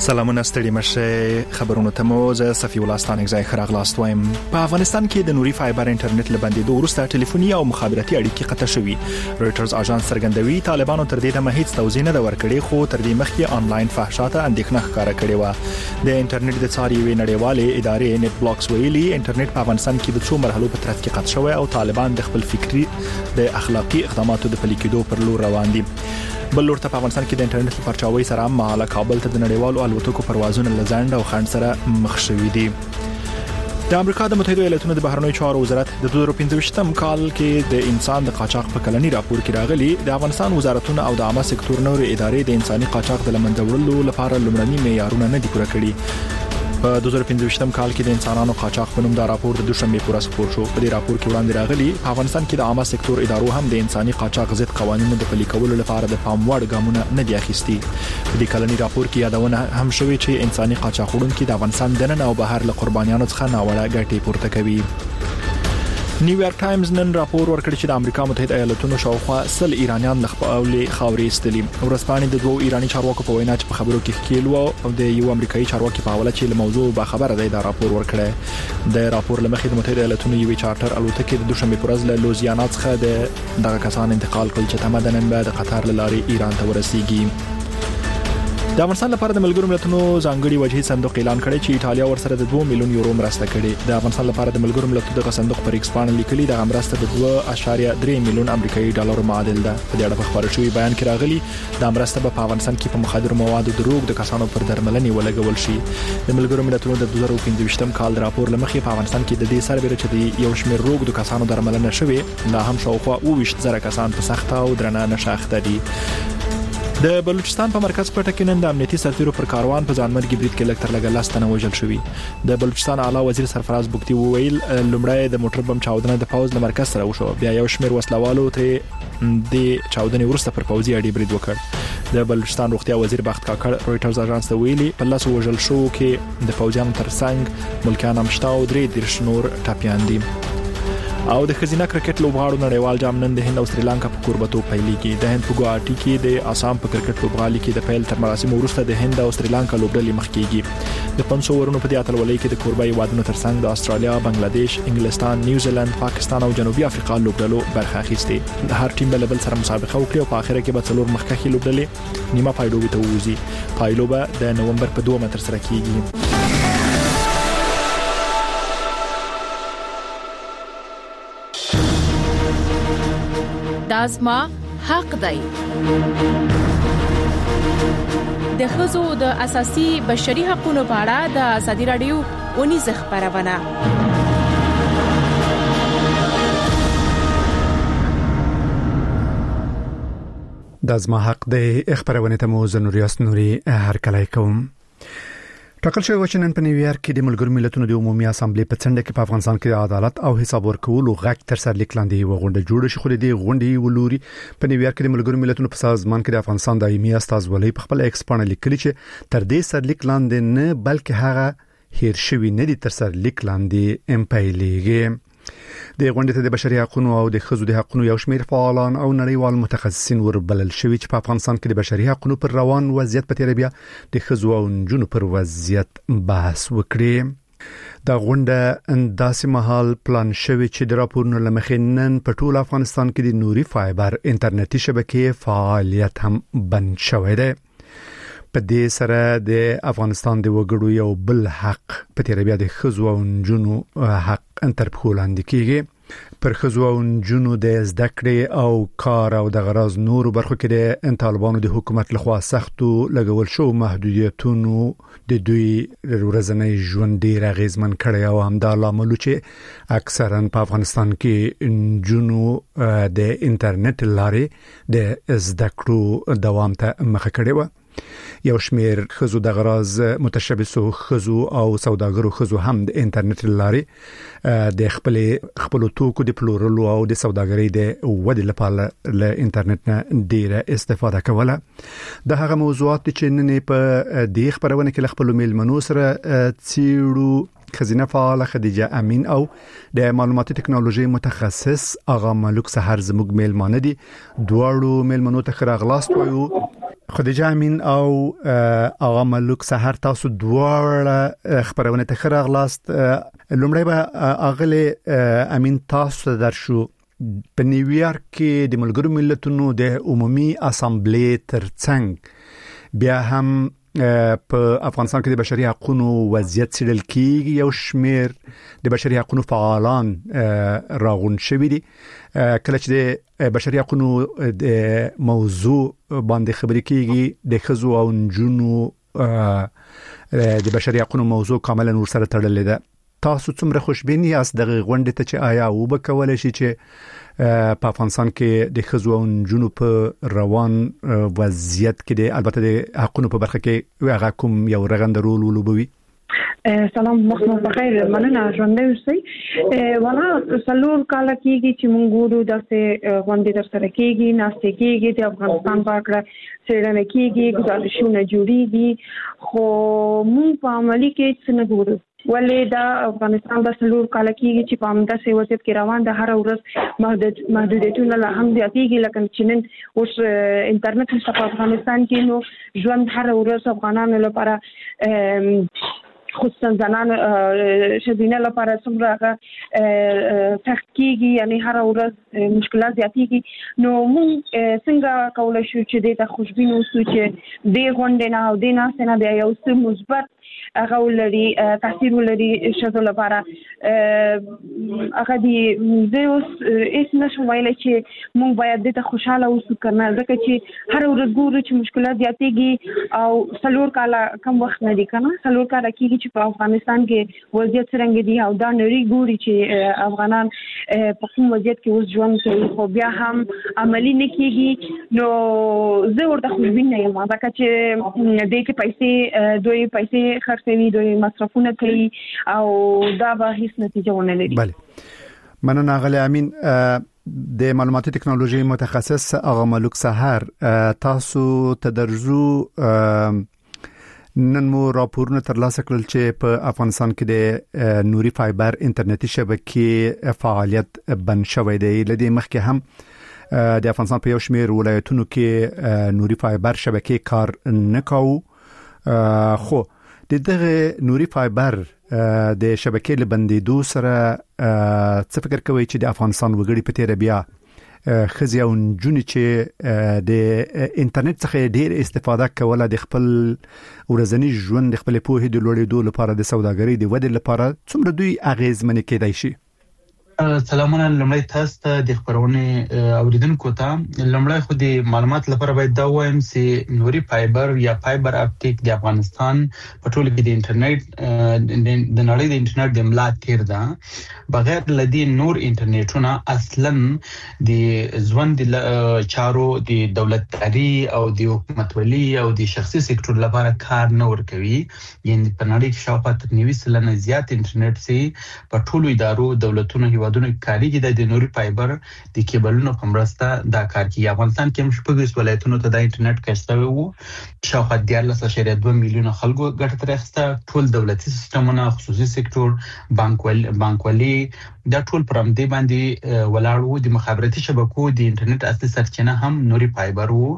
سلامونه ستړي مشه خبرونه ته مو زه صفي الله ستانک ځای خراغلاست وایم. په افغانستان کې د نوري فایبر انټرنیټ لبندې دوه وروسته ټلیفوني او مخابراتي اړیکې قطع شوې. رويټرز اژانس څرګندوي طالبانو تر دې دمه هیڅ توضیح نه ورکړي، خو تر دې مخکې انلاین فحشاته اندېښنه ښکاره کړې و. د انټرنیټ د څاري نړیوالې ادارې نت بلاکس ویلي انټرنیټ په افغانستان کې د څو مرحلو په ترڅ کې قطع شوی او طالبان د خپل فکری د اخلاقی اقداماتو د پلي کېدو پر لور روان دي. بل لور ته په افغانستان کې د انټرنیټ لپاره چاوي سره مهاله کابل ته د نړیوالو الوتکو پروازونه لزند او خنډ سره مخ شوي دي. د امریکا د متحده ایالاتونو د بهرنیو چارو وزارت د 2015 کال کې د انسان د قاچاق په کلنی راپور کې راغلي د افغانستان وزارتونو او د عامه سکتور نور ادارې د انساني قاچاق د لمنځه وړلو لپاره لومړني معیارونه نه دي پوره کړي. په 2015 کال کې د انسانانو قاچاق په نوم دا راپور د دوشنبه پر ورځ خپور شو. په دې راپور کې وړاندې راغلي په افغانستان کې د عامه سکتور ادارو هم د انساني قاچاق ضد قوانینو د پلي کولو لپاره د پام وړ ګامونه نه دي اخیستي. په دې کلنی راپور کې یادونه هم شوې چې انساني قاچاق وړونکي د افغانستان دننه او بهر له قربانیانو څخه ناوړه ګټې پورته کوي. نیویارک ټایمز نن راپور ورکړی چې د امریکا متحده ایالاتونو شاوخوا 100 ایرانیان له خپل خاورې استلي. ورځپاڼې د دوه ایرانی چارواکو په وینا چې په خبرو کې ښکیل وو او د یو امریکایي چارواکي په حواله چې له موضوع با خبره دی دا راپور ورکړی. د راپور لمخې د متحده ایالاتونو یو چارټر الوتکې د دوشنبه پر ورځ له لوزیانا څخه دغه کسان انتقال کړل چې تمدنن به د قطر لارې ایران ته ورسیږي. د افغانستان لپاره د ملګرو ملتونو ځانګړي وجهي صندوق اعلان کړی چې ایتالیا ورسره د 2 میلیون یورو مرسته کړي. د افغانستان لپاره د ملګرو ملتونو د صندوق پر ایکس باندې لیکلي د مرسته د 2.3 میلیون امریکایي ډالر معادل ده. په دې اړه په خبرو شوی بیان کې راغلي د مرسته په افغانستان کې په مخدر موادو د روغ د کسانو پر درملنې ولګول شي. د ملګرو ملتونو د 2015 کال راپور لمخې په افغانستان کې د دې سربېره چې د یو شمېر روغ د کسانو درملنه شوی لا هم شاوخوا 20,000 کسان په سخت او درنه نشه اخته دي. د بلوچستان په مرکز کوټه کې نن د امنیتي سرتیرو پر کاروان په ځانمرګي برید کې لکتر لګا لاستنه وژل شوی. د بلوچستان اعلی وزیر سرفراز بوکتی وویل لومړی د موټر بم چاودنه د پوز د مرکز سره وشو، بیا یو شمېر وسلوالو ته د چاودنې ورسته پر پوزي اړې برید وکړ. د بلوچستان روغتیا وزیر بخت کاکړ رويټرز اژانس ته ویلي په لاس وژل شو کې د پوزیانو ترڅنګ ملکیان امشتا او درې دیرش نور ټاپیان دي. او د خزینه کرکټ لوبغاړو نړیوال جام نن د هند او سریلانکا په کوربتو پیلېږي. د هند په ګوهاټي کې د آسام په کرکټ لوبغالي کې د پیل تر مراسمو وروسته د هند او سریلانکا لوبډلې مخ کېږي. د 500 ورونو په دې اتلولۍ کې د کوربای وادونو ترڅنګ د استرالیا، بنگلاديش، انګلستان، نیوزیلند، پاکستان او جنوبي افریقا لوبډلو برخه اخیسته. د هر ټیم بل سره مسابقه وکړي او په اخر کې به څلور مخکښي لوبډلې نیمه پایلوبي ته ووزي. پایلوبه د نومبر په 2 متر سره کېږي. دازما حق دی. د ښځو د اساسي بشري حقوقو په اړه د ازادي رادیو ونیز خبرونه. دازما حق دی خبرونه ته مو زنوریاس نوري هر کله کوم. ټاکل شوی و چې نن په نیویارک کې د ملګرو ملتونو د عمومي اسامبلې په څنډه کې په افغانستان کې د عدالت او حساب ورکولو غږ تر سر لیک لاندې وغونډه جوړه شي. خو د غونډې ولوري په نیویارک کې د ملګرو ملتونو په سازمان کې د افغانستان دایمي استازولۍ په خپل ایکس باندې لیکلي چې تر دې سر لیک لاندې نه بلکې هغه هیر شوی نه دي تر سر لیک لاندې امپایلېږي. د غونډې ته د بشري حقوقو او د ښځو د حقوقو یو شمېر فعالان او نړیوال متخصصین وربلل شوي چې په افغانستان کې د بشري حقوقو پر روان وضعیت په تیر بیا د ښځو او نجونو پر وضعیت بحث وکړي. د غونډه انداسې مهال پلان شوی چې د راپورونو لمخې نن په ټول افغانستان کې د نوري فایبر انټرنیټي شبکې فعالیت هم بند شوی دی. په دې سره د افغانستان د وګړو یو بل حق په تیر بیا د ښځو او نجونو حق تر پښو لاندې کیږي. پر ښځو او نجونو د زده کړې او کار او د غراض نور برخو کې د طالبانو د حکومت لخوا سختو لګول شو محدودیتونو د دوی ورځنی ژوند ډیر اغیزمن کړی او همدا لامل چې اکثرا په افغانستان کې نجونو د انټرنیټ لارې د زده کړو دوام ته مخه کړې و. یو شمیر ښځو د غراض متشبثو ښځو او سوداګرو ښځو هم د انټرنیټ لارې د خپل توکو د پلورلو او د سوداګرۍ د ودې لپاره له انټرنیټ نه ډیره استفاده کوله. د هغه موضوعات چې نن په دې خبرونه کې خپل میلمنو سره څیړو خزینه فعال خدیجه امین او د معلوماتي ټکنالوژي متخصص آغا ملک سحر زموږ میلمانه دي. دواړو میلمنو ته خراغلاست وایو. خدیجه امین او آقا ملک سحر تاسو دواړه خبرونه ته خراغلاست. لومړی به اغلی امین تاسو درشو په نیویارک کې د ملګرو ملتونو د عمومي اسامبلې ترڅنګ بیا هم په افغانستان کې د بشري حقوقو وضعیت څېړل کېږي. یو شمېر د بشري حقوقو فعالان راغون شوي دي. کله چې د بشري حقوقو د موضوع باندې خبرې کېږي د ښځو او نجونو د بشري حقوقو موضوع کاملا ورسره تړلې ده. تاسو څومره خوشبین یاست د غونډې ته چې آیا وبکولای شي چې په افغانستان کې د ښځو او نجونو په روان وضعیت کې د البته د حقوقو په برخه کې هغه کوم یو رغنده رول ولوبوي؟ سلام مخنو بخیر مننه ژوندۍ اوسئ. والا سلور کال کېږي چې موږ ګورو داسې غونډې در سره کېږي ناستې کېږي د افغانستان په اړه څېړنه کېږي ګزارشونه جوړېږي خو موږ په عملي کې څه نه ګورو. ولې دا افغانستان د سلور کال کېږي چې په همداسې وضعیت کې روان ده. هر ورځ محدودیتونه لا هم زیاتېږي لکه چې نن اوس انټرنیټ نشته په افغانستان کې نو ژوند هر ورځ افغانانو لپاره خصوصا زنان شدینه لپاره څومره سخت کېږي یعنی هر ورځ مشکلات زیاتېږي. نو موږ څنګه کولی شو چې د خوشبین اوسو چې د غونډې نه او د ناستې نه بیا یو څه مثبت هغه ولري تاثیر ولري ښځو لپاره. هغه دی زه اوس هېڅ نشم ویلی چې موږ باید دې ته خوشحاله اوسو که نه ځکه چې هر ورځ ګورو چې مشکلات زیاتېږي او څلور کاله کم وخت نه دي که نه څلور کاله کېږي چې په افغانستان کې وضعیت څرنګه دي او دا نړۍ ګوري چې افغانان په کوم وضعیت کې اوس ژوند کوي خو بیا هم عملي نه کېږي. نو زه ورته خوشبین نه یم ځکه چې دې کې پیسې دوی پیسې خرڅوي دوی مصرفونه کوي او دا به هیڅ نتیجه ونه لري. بله مننه اغلی امین. د معلوماتي ټکنالوژي متخصص آقا ملک سحر تاسو تدرجو نن مو راپورونه ترلاسه کړل چې په افغانستان کې د نوري فایبر انټرنیټي شبکې فعالیت بند شوی دی. لدې مخکې هم د افغانستان په یو شمېر ولایتونو کې نوري فایبر شبکې کار نه کاوه. خو د دغه نوري فایبر د شبکې له بندېدو سره څه فکر کوي چې د افغانستان وګړي په تیره بیا ښځې او نجونې چې د انټرنیټ څخه ډېر استفاده کوله د خپل ورځني ژوند د خپلې پوهې د لوړېدو لپاره د سوداګرۍ د ودې لپاره څومره دوی اغېزمنې کېدای شي؟ سلامونه لمړی تاسو ته د خبرونه اوریدونکو ته. لمړی خو د معلومات لپاره باید دا وایم چې نوري فایبر یا فایبر اپټیک د افغانستان په ټول کې د انټرنیټ د نړۍ د انټرنیټ د ملا تیر ده. بغیر لدی نور انټرنیټونه اصلا د ژوند د چارو د دولتداري او د حکومتولي او د شخصي سکتور لپاره کار نه ورکوي. یعنی په نړۍ کې شاوخوا تر 90% زیات انټرنیټ سي په ټولو ادارو دولتونو هیوادونو کاریږي. د نوري فایبر د کیبلونو په مرسته دا کار کوي. افغانستان کې هم شپږ ولایتونو ته د انټرنیټ کشته وو. شاوخوا 14.2 میلیونه خلکو ګټه ترې اخیسته. ټول دولتي سیستمونه خصوصي سکتور بانکوالي دا ټول پر همدې باندې ولاړ وو. د مخابراتي شبکو د انټرنیټ اصلي سرچینه هم نوري فایبر وو.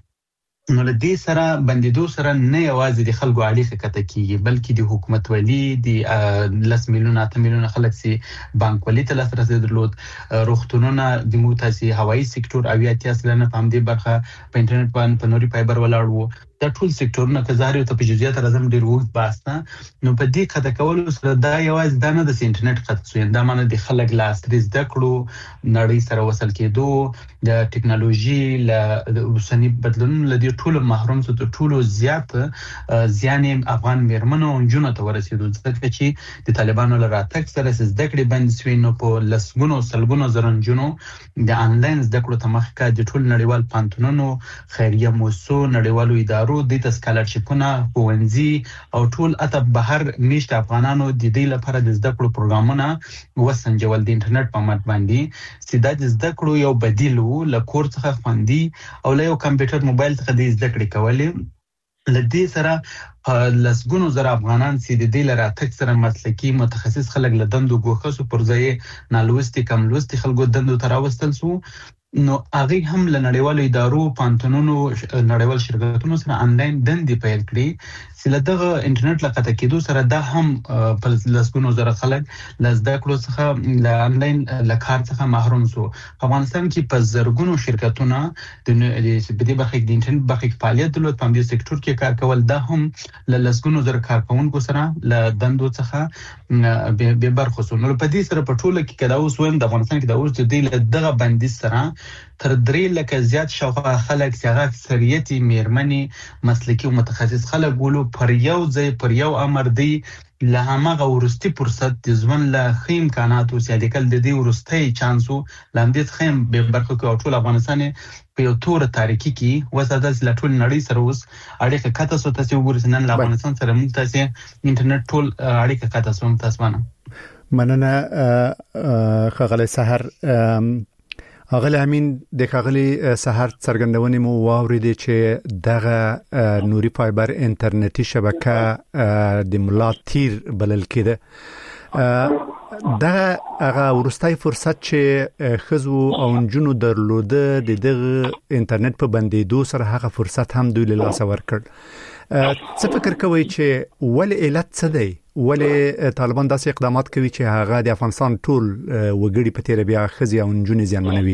نو له دې سره بندیدو سره نه یوازې د خلکو اړیکه کته کیږي بلکې د حکومتولي د 10 میلیونه 8 میلیونه خلک سي بانکولي ته لاسرسي درلود. روغتونونه د موتاسي هوایي سکتور او 80% په همدې برخه په انټرنیټ باندې په نوري فایبر ولاړ وو. دا ټول سکتورونه که ظاهر ته په جزئیات راځم ډیر وخت باسته. نو په دې کته کولو سره دا یوازې دا نه د انټرنیټ خط سو دا معنی د خلک لاسرسي زده کړو نړۍ سره وصل کېدو د ټکنالوژي له اوسنی بدلونونو لدی ټول محروم سو ټول زیات ځان افغان میرمنو او جنونو ته ورسېدو ځکه چې د طالبانو لپاره تک سره زده کړې بند شوی. نو په لسګونو سلګونو زرنجونو د انلاین زده کړو ته مخکې د ټول نړیوال پانتونونو خیریه موسسو نړیوالو ادارو د سکالرشپونه ښوونځي او ټول اته بهر میشت افغانانو د دې لپاره د زده کړو پروګرامونه وسنجول د انټرنیټ په مټ باندې سیده د زده کړو یو بدیل وو له کور څخه خوندي او له یو کمپیوټر موبایل څخه د زده کړې کولې. لدې سره لسګونو زره افغانان چې د دې لپاره تک سره مسلکي متخصص خلک له دندو ګوښه سو پر ځای نالوستي کم لوستي خلکو دندو تراوستل سو. نو هغه هم له نړیوالو ادارو پانتونونو نړیوال شرکتونو سره انلاین دندې پیل کړي چې له دغه انټرنیټ له قطع کېدو سره دا هم په لسګونو زره خلک له زده کړو څخه له انلاین له کار څخه محروم شو. په افغانستان کې په زرګونو شرکتونه د دې برخې د انټرنیټ برخې کې فعالیت درلود، په دې سکتور کې کار کول، دا هم له لسګونو زره کارکونکو سره له دندو څخه به برخه شو. نو په دې سره په ټوله کې کدا اوس ویم د افغانستان کې د اوس د دې دغه بندیز سره تر 3 لکه زیات شاوخوا خلک چې هغه اکثریت میرمنې مسلکي او متخصص خلک ولو پر یو ځای پر یو امر دی له هغه ورستي فرصت د ژوند له خیم امکاناتو سیادي کول د دې ورستي چانسو لاندې خیم به برخه کې ټول افغانستان په یو تور تاریخي کې وساده چې ټول نړۍ سره اوس اړیکه کاته سو تاسو وګورئ نن افغانستان سره موږ تاسو انټرنیټ ټول اړیکه کاته سو تاسو مننه خغلی سحر اغلی امین د خغلی سحر څرګندونې مو واوریدي چې دغه نوري فایبر انټرنیټي شبکه د ملا تیر بلل کېده دغه ورستای فرصت چې خزو او نجونو درلوده د دغه انټرنیټ په بندیدو سره هغه فرصت هم دوی له لاس ورکړ. څه فکر کوي چې ول علت څه دی؟ ولې طالبان داسې اقدامات کوي چې هغه د افغانستان ټول وګړي په تیر بیا خزي او نجونې زیانمنوي؟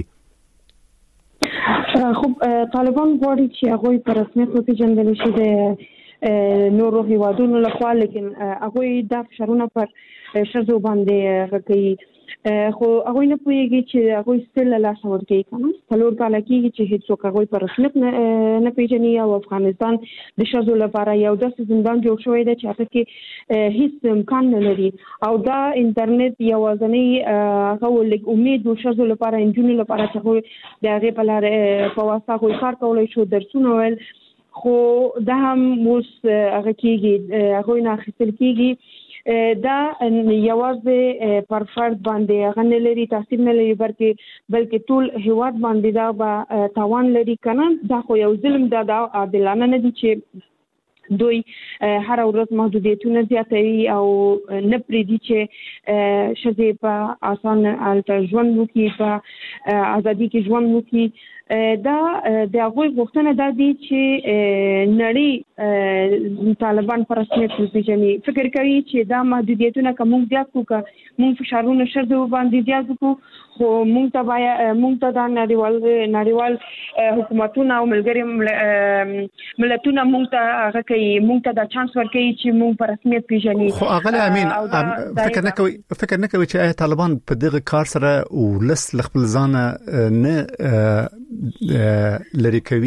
خب طالبان غواړي چې هغه په رسمیت وپیژندل شي د نورو هیوادونو لخوا، لیکن هغه د فشارونو پر شذو باندې کوي، خو هغه نه پوهیږي چې هغه ستل لا شاور کوي کنه څلور کال کېږي چې هیڅ هغه پر رسمیت نه پیژني او افغانستان د شذو لپاره یو داسې زندان جوړ شوی دی چې هغه کې هیڅ امکان نه لري او دا انټرنیټ یوازنی هغه لیک امید د شذو لپاره انجونو لپاره چې د هغه په لار په واسطه کوئی کار کولای شو درسونه ول، خو دا هم اوس هغه کېږي هغه نه اخیستل کېږي. دا یوازې پر فرد باندې هغه نه لري تاثیر نه لري بلکې ټول هیواد باندې دا به تاوان لري کنه. دا خو یو ظلم دا عادلانه نه دي چې دوی هر ورځ محدودیتونه زیاتوي او نه پریږدي چې ښځې په اسان حالت ژوند وکړي، په ازادي کې ژوند وکړي. دا د هغوی غوښتنه دا دي چې نړۍ طالبان پر رسمیت وپیژني. فکر کوي چې دا محدودیتونه که موږ زیات کړو، موږ فشارونه ښځو باندې زیات کړو، خو موږ ته دا نړیوال حکومتونه او ملګري ملتونه موږ ته هغه کوي، موږ ته دا چانس ورکوي چې موږ پر رسمیت پیژني. خو اغلی امین فکر نه کوي چې طالبان په دغه کار سره ولس خپل ځان نه لري کوي؟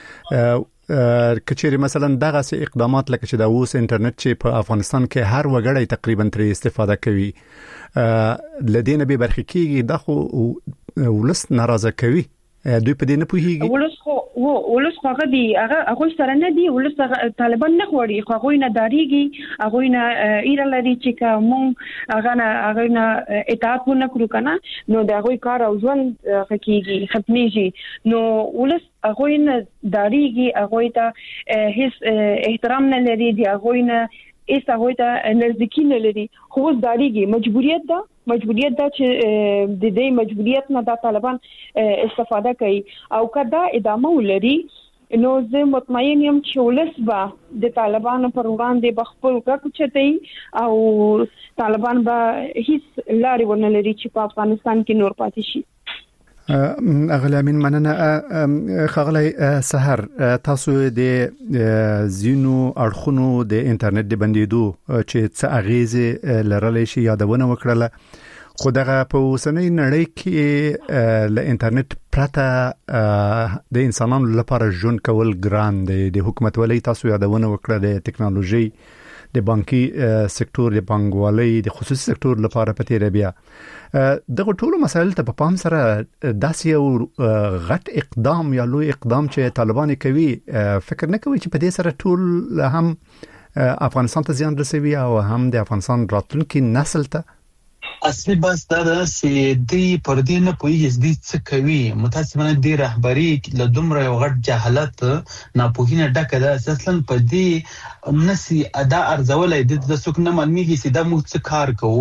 کچېری مثلا دغه سي اقدامات لکه چې د اوس انټرنیټ چې په افغانستان کې هر وګړی تقریبا ترې استفاده کوي لدینه به برخه کېږي، دا خو ولس ناراضه کوي، دوی په دې نه پوهیږي. ولس خو هغه سره نه دی، ولس طالبان نه غواړي، خو هغه نه داریږي، هغه نه ایره لري چې کوم هغه نه اطاعت ونه کړو کنه نو د هغه کار او ژوند کېږي ختميږي. نو ولس هغه نه داریږي، هغه ته هیڅ احترام نه لري، دی هغه نه ایسا هوی ته نزدیکی نه لري، خو اوس داریږي. مجبوریت دا چې د دې مجبوریت نه د طالبان استفاده کوي او کدا ادامه ولري نو زه مطمئن یم چې ولس به د طالبانو پر وړاندې بخپل غږ چتي او طالبان به هیڅ لارې ونه لري چې په افغانستان کې نور پاتې شي. اغلی امین مننه. خغلی سحر تاسو د زینو اړخونو د انټرنیټ د بندیدو چې څه اغیزه لرلی شي یادونه وکړه، خو دغه په اوسنۍ نړۍ کې له انټرنیټ پرته د انسانانو لپاره ژوند کول ګران دی. د حکومتولۍ تاسو یادونه وکړه د ټکنالوژي د بانکي سکتور، د بانکوالۍ، د خصوصي سکتور لپاره په تیر بیا دغه ټولو مسایل ته په پام سره داسې یو غټ اقدام یا لوی اقدام چې طالبان کوي، فکر نه کوي چې په دې سره ټول هم افغانستان ته زیان رسوي او هم د افغانستان راتلونکي نسل ته؟ اصلي بس دا چې دی پر دې نه پوهیږي دې څه کوي. متاسفانه دې رهبری له دومره یو غټ جهالت ناپوهینه ډکه ده، اصلا په دې نسی ادا ارزولای د څوک نه معلومیږي چې دا موږ څه کار کوو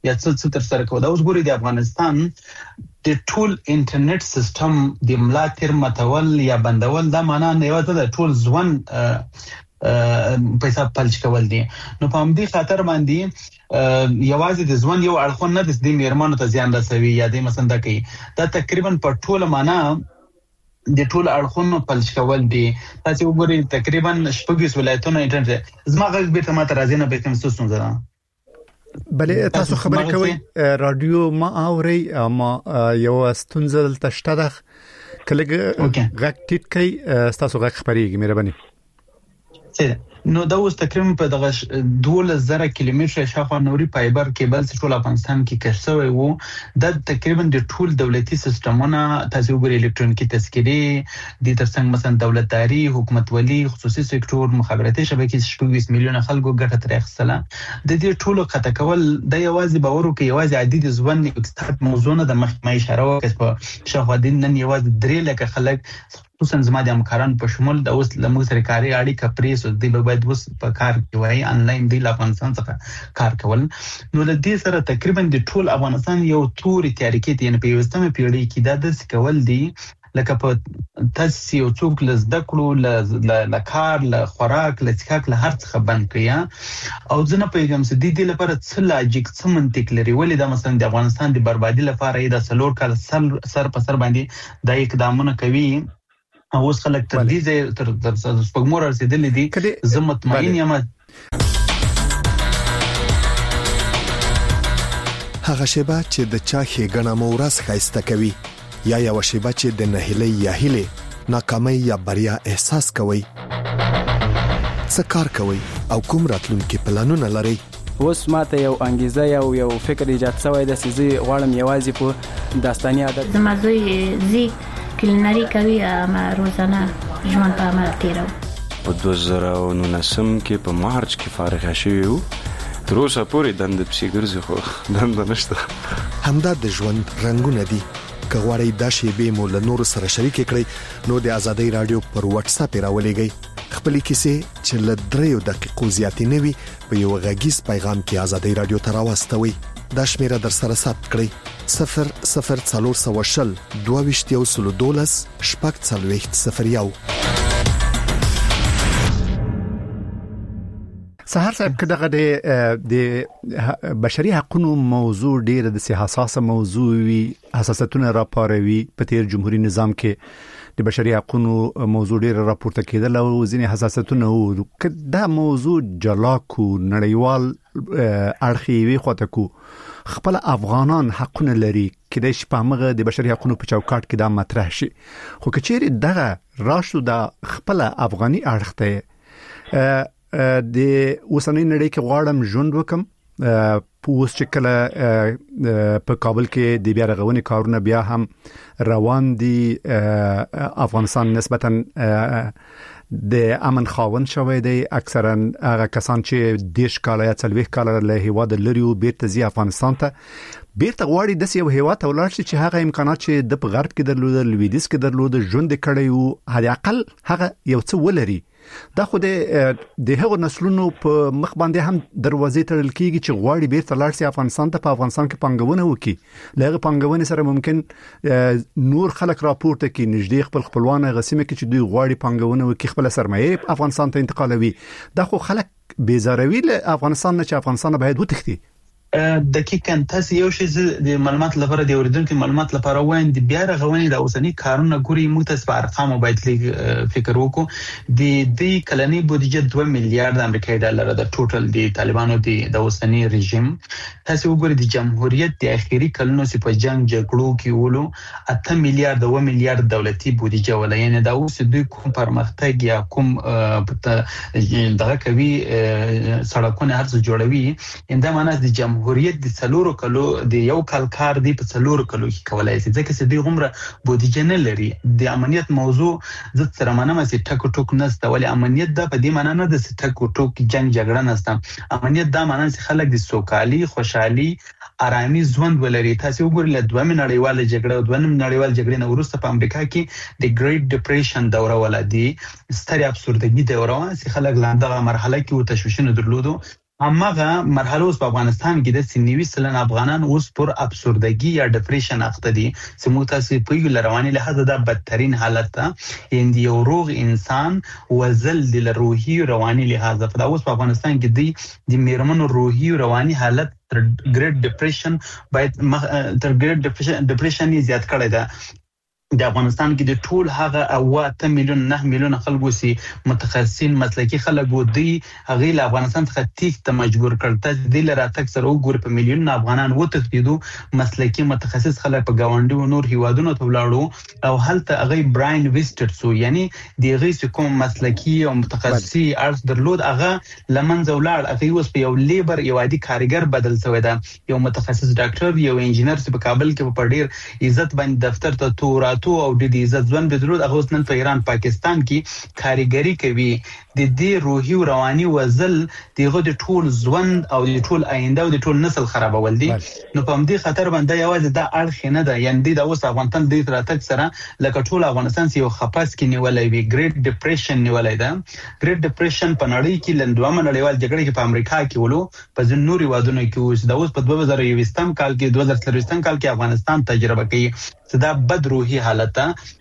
یا څه تر سره کوو. دا اوس ګوري د افغانستان د ټول انټرنیټ سیستم د ملا تیر متول یا بندول دا معنا نه یو ته ټول ځوان پیسې پلچ کول دي. نو په همدې خاطر باندې یوازې د ځوان یو اړخون نه د دې میرمنو ته زیان رسوي یا د مثلا دا کوي. دا تقریبا په ټول معنا د ټول اړخونو پلچ کول دي. تاسو وګورئ تقریبا 6 ولایتونه انټرنیټ زما غږ به ته راځي نه به کوم څه ستونزه ده. بلې تاسو خبرې کوي رادیو ما اوري ما یو ستونزه دلته شته ده کله غږ ټیټ کوي تاسو غږ خبرېږي مهرباني. نو دا اوس تقریبا په دغه 12000 کیلومتره شاوخوا نوري فایبر کیبل ټول افغانستان کې کش شوی وو. دا تقریبا د ټول دولتي سیستمونه تاسو وګورئ الکترونیکي تذکرې د ترڅنګ مثلا دولتداري حکومت ولي خصوصي سکتور مخابراتي شبکې 20 میلیونه خلکو ګټه ترې اخیستله. د دې ټولو قطع کول د یوازې باور وکړي یوازې عادي د ځوان اقتصاد موضوع نه د مخکې اشاره وکړه په شاوخوا د نن یوازې 3 لکه خلک خصوصا زما د همکارانو په شمول د اوس لمغ سره کاري اړیکه پریس او د باید اوس په کار کې وای انلاین دی افغانستان څخه کار کول. نو د دې سره تقریبا د ټول افغانستان یو تور تاریخي یعنی په یوستمه پیړۍ کې دا د کول دی لکه په تاسو یو څوک لزده کړو ل کار ل خوراک ل څښاک له هر څه بند کړیا او ځنه پیغام سدي د لپاره څه لاجیک څه منطق لري ولې دا مثلا د افغانستان د بربادي لپاره دا سلور کال سر په سر باندې د اقدامونه کوي. اوس خلک تر دې تر سپګمور رسیدلې دي. زه مطمئن یم هغه شیبه چې د چا ښېګڼه مو ورځ ښایسته کوي یا یو شیبه چې د نهیلۍ یا هیلې ناکامۍ یا بریا احساس کوي. څه کار کوي او کوم راتلونکي پلانونه لري؟ اوس ماته یو انګیزه یو فکر ایجاد شوی د سيزي غواړم یوازې په داستاني عادت زمازوی زی کلینری کوي ما روزانه ژوند په عمل تیرو. په 2019 کې په مارچ کې فارغ شوی وو. تر اوسه پورې دند پسې ګرځي خو دند نشته. همدا د ژوند رنگونه دي. که غواړئ دا شیبې مو له نورو سره شریک کړئ نو د آزادۍ رادیو پر واتس اپ راولېږئ. خپلې کیسې چې له 3 دقیقو زیاتې نه وي په یو غږیز پیغام کې آزادۍ رادیو ته راوستوئ. دا شمیره در سره ثبت کړئ 00420 2212 04001. سهار صاحب کداغه د بشري حقوقو موضوع ډیره د حساسه موضوع وی حساسیتونه راپاروي. په تیر جمهوریت نظام کې د بشري حقوقو موضوع ډیره راپورته کېدل او ځینې حساسیتونه وو. کدا موضوع جلا کو نړیوال اړخي وی خوته کو خپل افغانان حقونه لري کله چې په مغه د بشري حقوقو په چوکاټ کې دا مطرح شي. خو کچېری دغه راشو د خپل افغاني اړخ ته د اوسنۍ نړۍ کې غواړم ژوند وکم پوس چې کله په کابل کې د بیا رغونې کارونه بیا هم روان دي. افغانستان نسبتاً د امن خاوند شوی دی. اکثرا هغه کسان چې دیش کال یا 40 کال له هیواد لري او بیرته ځي افغانستان ته بیرته غواړي د یو هیواد ته ولاړ شي چې هغه امکانات چې د په غرب کې درلود لویدیس کې درلود ژوند کړي او هدا اقل هغه یو څه ولري. دا خو د هغو نسلونو په مخ باندې هم دروازې تړل کیږي چې غواړي بیرته لاړ شي افغانستان ته په افغانستان کې پنګونه وکړي. لږه پنګونه سره ممکن نور خلک راپورته کوي نږدې خپل خپلوان غسیمه کې چې دوی غواړي پنګونه وکړي خپل سرمایه افغانستان ته انتقالوي. دا خو خلک بیزاروي له افغانستان نه چې افغانستان باید وتښتي. دقیقاً تاسو یو شی د معلومات لپاره د اوریدونکو معلومات لپاره وایم د بیا رغونې د اوسنی کارونه ګوري موږ تاسو په ارقام باید فکر وکړو. د دې کلنی بودیجه 2 میلیارډ امریکایي ډالر د ټوټل د طالبانو د اوسنی رژیم. تاسو وګورئ د جمهوریت د اخیری کلونو چې په جنگ جګړو کې ولو 8 میلیارډ 2 میلیارډ دولتي بودیجه ولا یعنی دا اوس دوی کوم پرمختګ یا کوم دغه کوي سړکونه هرڅه جوړوي. انده معنی د جمهوریت د څلورو کلو د یو کال کار دی په څلورو کلو کې کولای شي ځکه چې دوی غومره بودیجه نه لري. د امنیت موضوع زه سره منم چې ټکو ټوک نسته ولی امنیت دا په دې معنی نه د ټکو ټوک جنگ جګړه نسته. امنیت دا معنی چې خلک د سوکالي خوشحالي آرامي ژوند ولري. تاسو وګورئ له دوه نړیواله جګړه او دوه نړیواله جګړې نه وروسته په امریکا کې د ګریټ ډیپریشن دوره ولادي ستړي ابسوردګي دوره چې خلک لاندغه مرحله کې او تشویشونه درلودو. همغه مرحله اوس په افغانستان کې د 90% افغانان اوس پر ابسوردګي یا ډیپریشن اخته دي چې موږ تاسو په یو رواني لحاظ د بدترین حالت ته یندي یو روغ انسان وزل د روحي رواني لحاظ په اوس په افغانستان کې د میرمنو روحي رواني حالت ګریډ ډیپریشن باید تر ګریډ ډیپریشن یې زیات کړی دی د افغانستان کې د ټول هغه 8 میلیون 9 میلیون خلکو سي متخصصین مسلکي خلک وو دی هغه له افغانستان څخه تیښته مجبور کړل د لراتک سره وګور په میلیون افغانان وتښتیدو مسلکي متخصص خلک په گاونډي او نور هیوادونو ته ولاړو او هلته هغه براین ویزټر سو یعنی د هغه کوم مسلکي او متخصصي ارث درلود هغه لمنځه ولاړ هغه اوس په یو لیبر یو عادي کارګر بدل شوی دا یو متخصص ډاکټر یو انجینر چې په کابل کې په ډیر عزت باندې دفتر ته تورات او د دې عزت ځوان بدرود هغه نن په ایران پاکستان کې کاریګری کوي د دې روحي او رواني وزل دغه د ټول ژوند او د ټول آینده او د ټول نسل خرابول دي نو په دې خطر باندې یوازې د اړخ نه ده یعنی د اوس افغانستان د تراتک سره لکه ټول افغانستان یو خپاس کې نیولای وي ګریډ ډیپریشن نیولای ده ګریډ ډیپریشن په نړۍ کې لندوامه نړیوال جګړه کې په امریکا کې ولو په ځینوري وادونو کې اوس د اوس په 2020 کال کې 2023 کال کې افغانستان تجربه کوي دا بد روحي حالت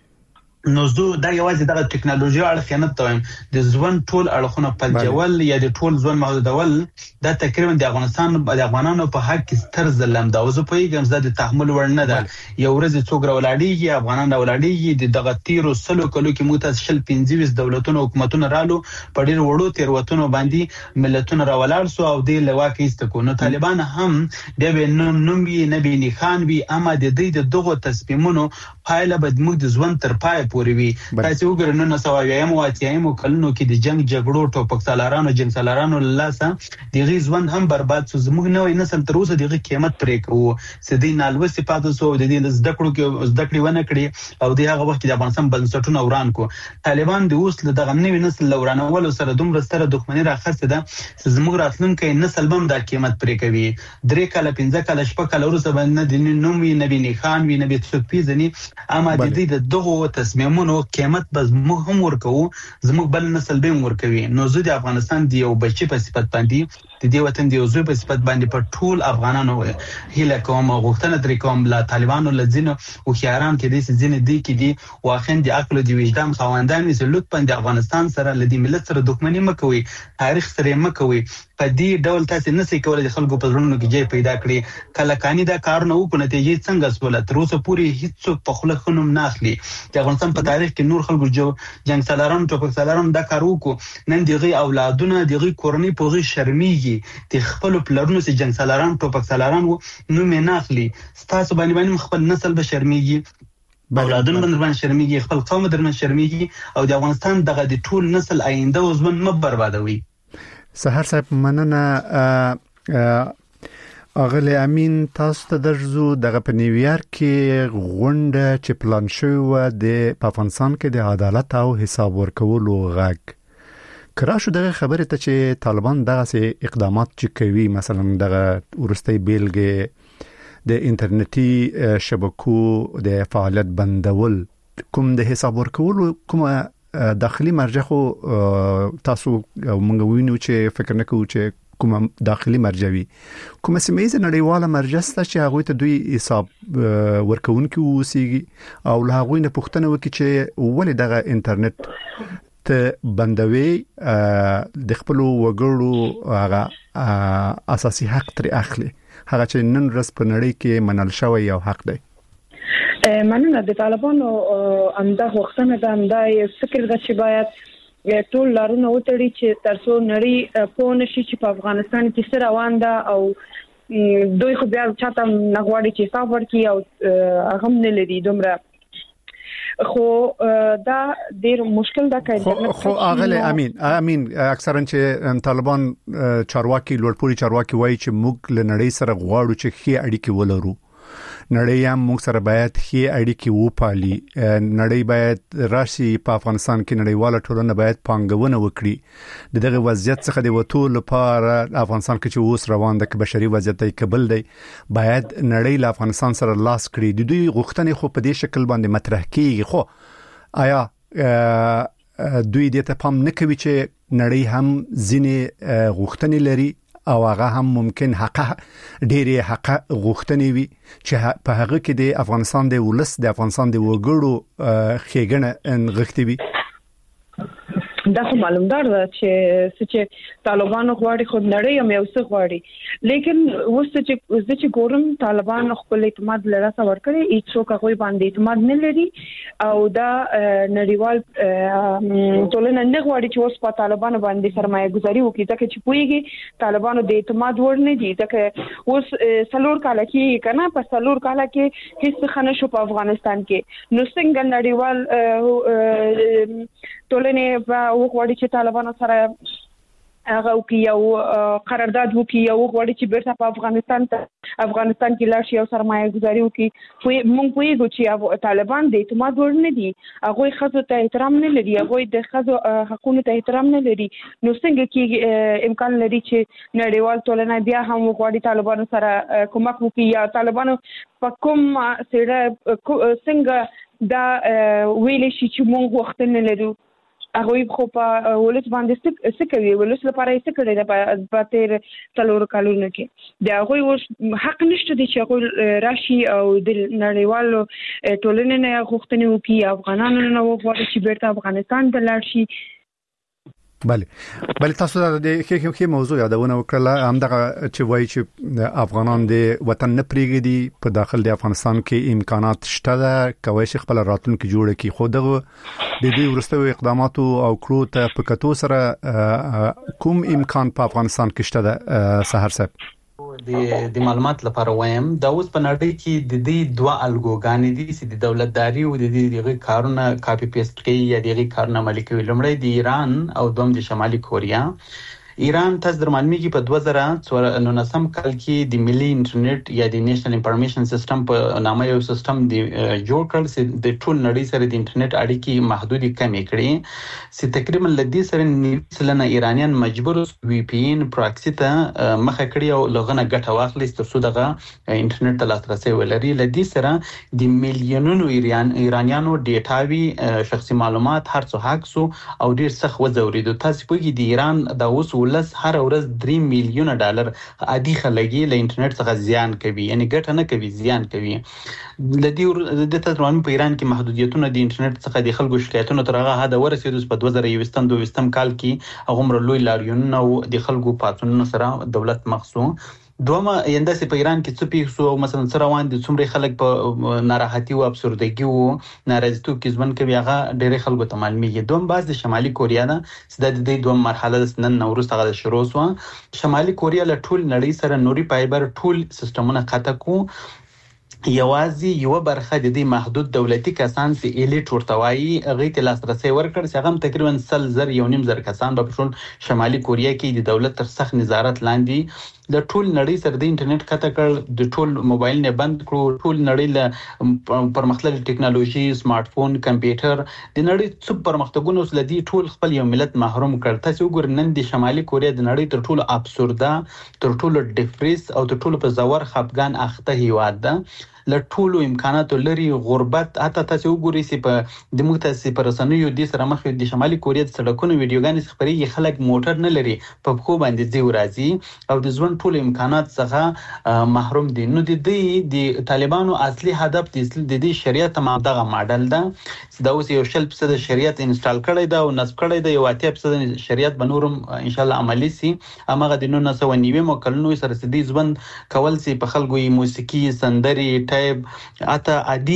نو زه دا یوازې د ټکنالوژي اړه نه تویم د ځوان ټول اړخونه پنځول یا د ټول ځوان محدودول دا تقریبا د افغانستان د افغانانو په حق کې ستر ظلم دا اوس په یګم زده د تحمل ور نه ده یو ورځ څوک راولاديږي افغانان راولاديږي د دغه تیرو سلو کلو کې متشل 15 دولتونو حکومتونو رالو په ډیر وړو تیروتونو باندې ملتونه راولار سو او د لواکې استکو نو طالبان هم د نوم نبی نخان وی اما د دې د دغه تصمیمونو پایله بد موږ د ځوان تر پای پورې وي تاسو وګورئ نو سوایم او اتیایم کلونو کې د جنگ جګړو ټوپک سالارانو جنگ سالارانو لاسه د غیزوند هم برباد سو زموږ نوې نسل تر اوسه دغه قیمت پرې کوو سدي نالو صفات سو د دې زده کړو ونه کړی او د هغه وخت د افغانستان بنسټونه وران کو طالبان د اوس له دغه نوې نسل ورانول سره دومره ستره دښمنی راخسته ده زموږ راتلونکي نسل بم د قیمت پرې کوي 3 کاله 15 کاله شپه کاله ورسره باندې د نومي نبی نخان وی نبی څوک پیژني اما د دې دغه تصمیمونو قیمت به موږ هم ورکو زموږ بل نسل به ورکوي نو زه د افغانستان دی یو بچی په صفت باندې د دې وطن دی یو زوی په صفت باندې په ټول افغانانو هیله کوم غوښتنه درې کوم لا طالبانو لزینو او خياران کې دې ځینې دی کې دی واخین د عقل او د وجدان خواندان وي لطفا د افغانستان سره لدی ملت سره دښمنی مکوي تاریخ سره مکوي په دې ډول تاسو نسئ کولای د خلکو په ژوندونو کې ځای پیدا کړي کله کانی دا کار نه وکړي نتیجې څنګه سول تر اوسه پوری هیڅ په خله خنوم نه اخلي د افغانستان په تاریخ کې نور خلکو جنگ سالارانو ټوپک سالارانو دا کار وکړو نن دغه اولادونه دغه کورنۍ په غي شرمېږي د خپل پلرونو سي جنگ سالارانو ټوپک سالارانو نو مې نه اخلي ستاسو باندې خپل نسل به شرمېږي اولادونه باندې شرمېږي خپل قوم درمن شرمېږي او د افغانستان دغه د ټول نسل آینده او ژوند مه بربادوي سحر صاحب مننه اغلی امین تاسو ته درځو دغه په نیویارک کې غونډه چې پلان شوی و د افغانستان کې د عدالت او حساب ورکولو غږ کراشو دغه خبره ته چې طالبان دغه سي اقدامات چې کوي مثلا دغه ورستي بیلګه د انټرنیټي شبکو د فعالیت بندول کوم د حساب ورکولو کومه داخلي مرجع خو تاسو موږ وینو چې فکر نه کوو چې کوم داخلي مرجع وي کوم سیمه نړیواله مرجع ست چې هغه ته دوی حساب ورکوونکي وسیږي او له هغه نه پوښتنه وکړي چې ولې دغه انټرنیټ ته بندوي د خپل وګړو هغه اساسي حق تر اخلي هغه چې نن ورځ په نړۍ کې منل شوی یو حق دی مننه د طالبانو امدا وختونه د امدا فکر د چې باید ټول لارونه وتړي چې ترڅو نړۍ په نشي چې په افغانستان کې سره روان ده او دوی خو بیا چاته نغواړي چې حساب ورکړي او هغه نه لري دومره خو دا ډیر مشکل ده کړي خو اغله امین اکثرا چې طالبان چارواکي لوړپوړي چارواکي وایي چې موږ له نړۍ سره غواړو چې ښه اړیکې ولرو نړۍ هم موږ سره باید ښه اړیکې وپالي نړۍ باید راشي په افغانستان کې نړیواله ټولنه باید پانګونه وکړي دغه وضعیت څخه د وټو لپاره افغانستان کې چې اوس روان ده کې بشري وضعیت یې قبل دی باید نړۍ له افغانستان سره لاس کړي د دوی غوښتنې خو په دې شکل باندې مطرح کیږي خو آیا دوی دې ته پام نه کوي چې نړۍ هم ځینې غوښتنې لري او هغه هم ممکن ډېری حق غوښتنې وي چې په هغه کې د افغانستان د ولس د افغانستان د وګړو خېګنه غوښتي وي. دا خو معلومدار ده چې طالبانو غواړي خود نړۍ هم یو څه غواړي، لیکن وسته چې ګورم طالبان خپل اعتماد لراسه ورکړي، هیڅوک هغه باندې اعتماد نه لري او دا نړیوال ټولنه نه غواړي چې اوس په طالبانو باندې سرمایه گذاري وکړي، ځکه چې پويږي طالبانو د اعتماد ور نه دي، ځکه اوس سلور کال کې کنه په سلور کال کې هیڅ خنه شو په افغانستان کې، نو څنګه نړیوال ټولنه وغواړي چې طالبانو سره هغه وکي یو قرارداد وکي، یو وغواړي چې بیرته په افغانستان کې لاړ شي او سرمایه گذاري وکي. موږ پوهیږو چې طالبان د اعتماد ور نه دي، هغه خزو ته احترام نه لري، هغه د خزو حقوقو ته احترام نه لري، نو څنګه کې امکان لري چې نړیوال ټولنه بیا هم وغواړي طالبانو سره کومک وکي یا طالبانو په کوم سره څنګه دا ویل شي چې موږ وخت نه لرو. هغه خو په ولس باندې څه کوي، ولس لپاره څه کړی په تیر څلور کالونو کې دا هغه حق نشته چې هغه راشي او د نړیوالو ټولنې نه غوښتنې وکړي، افغانانو نه وغواړي چې بیرته افغانستان ته لاړ شي. بله تاسو د کې موضوع یادونه وکړه، همدغه چې وایي چې افغانان د وطن نه پریږدي، په داخل د افغانستان کې امکانات شته ده کوي چې خپل راتلونکي جوړ کړي، خو دغه د دې ورستوي اقداماتو او کړو ته په کتو سره کوم امکان په افغانستان کې شته ده سحر صاحب؟ د معلومات لپاره وایم دا اوس په نړۍ کې د دې دوه الګوګانې دي چې د دولتداري او د دې کارونه کاپی پیسټ کوي یا دغه کارونه عملي کوي. لومړی د ایران او دوم د شمالي کوریا. ایران تاسو درمالمیږي په 2019 کال کې د ملي انټرنیټ یا د نېشنل انفارمیشن سیستم په نامه یو سیستم دی جوړ کړ چې د ټول نړۍ سره د انټرنیټ اړیکې محدودي کمې کړې، چې تقریبا لدې سره 90% ایرانیان مجبور وي پی ان پراکسی ته مخه کړی او لغنه ګټه واخلي ترڅو دغه انټرنیټ ته لاسرسي ولري. لدې سره د میلیونونو ایرانیانو ډیټاوي شخصي معلومات هر څه هاکسو او ډیر سخت وځوریدو. تاسو پوهیږئ د ایران د اوس ولس هر ورځ $3 میلیون عادي خلګي له انټرنیټ څخه زیان کوي، یعنی ګټه نه کوي زیان کوي. لدی د تدرون په ایران کې محدودیتونه د انټرنیټ څخه د خلکو شکایتونو تر هغه حد ورسېدو په 2022 کال کې هغه لوی لاریونونه او د خلکو پاتونونو سره دولت مخصو. دومره یندسې په ایران کې څه پیښو مثلا سره روان دي، څومره خلک په ناراحتي او ابسوردګي او ناراضیتوب کې ژوند کوي، هغه ډېر خلکو ته معلومیږي. دوم باز د شمالي کوریا نه چې د دې دوم مرحله د نن نوروز څخه شروع شو. شمالي کوریا له ټول نړۍ سره نوري فایبر ټول سیستمونه قطع کو، یوازې یو برخه د دې محدود دولتي کسان چې الیټ ورتوي هغه ته لاسرسي ورکړ، چې هغه تقریبا 100,000 کسان په ټول شمالي کوریا کې د دولت تر سخت نظارت لاندې د ټول نړۍ سره د انټرنیټ قطع کړ، د ټول موبایل نه بند کړو، ټول نړۍ له پرمختللې ټکنالوژي سمارټ فون کمپیوټر د نړۍ څو پرمختګونو سره د ټول خپل یو ملت محروم کړ. تاسو وګورئ نن د شمالي کوریا د نړۍ تر ټولو ابسوردا، تر ټولو ډیفریس او تر ټولو په زور خپګان اخته هیواد ده، له ټولو امکاناتو لري، غربت. حتی تاسو وګورئ چې په د مختلفو پرسنوي د سره مخ د شمالي کوریا د سړکونو ویډیوګانې خبري خلک موټر نه لري، په خو باندې ځي ورازي او د ژوند ټول امکانات څخه محروم دي. نو د طالبانو اصلي هدف د دې شریعت دغه ماډل ده چې دا اوس یو 100% شریعت انسټال کړی دا او نصب کړی دا، یو 80% شریعت بنورم ان شاء الله عملی سي. هغه د 1990 کلونو سره د ژوند کول سي په خلکو موسیقي سندري ټایب اته عادي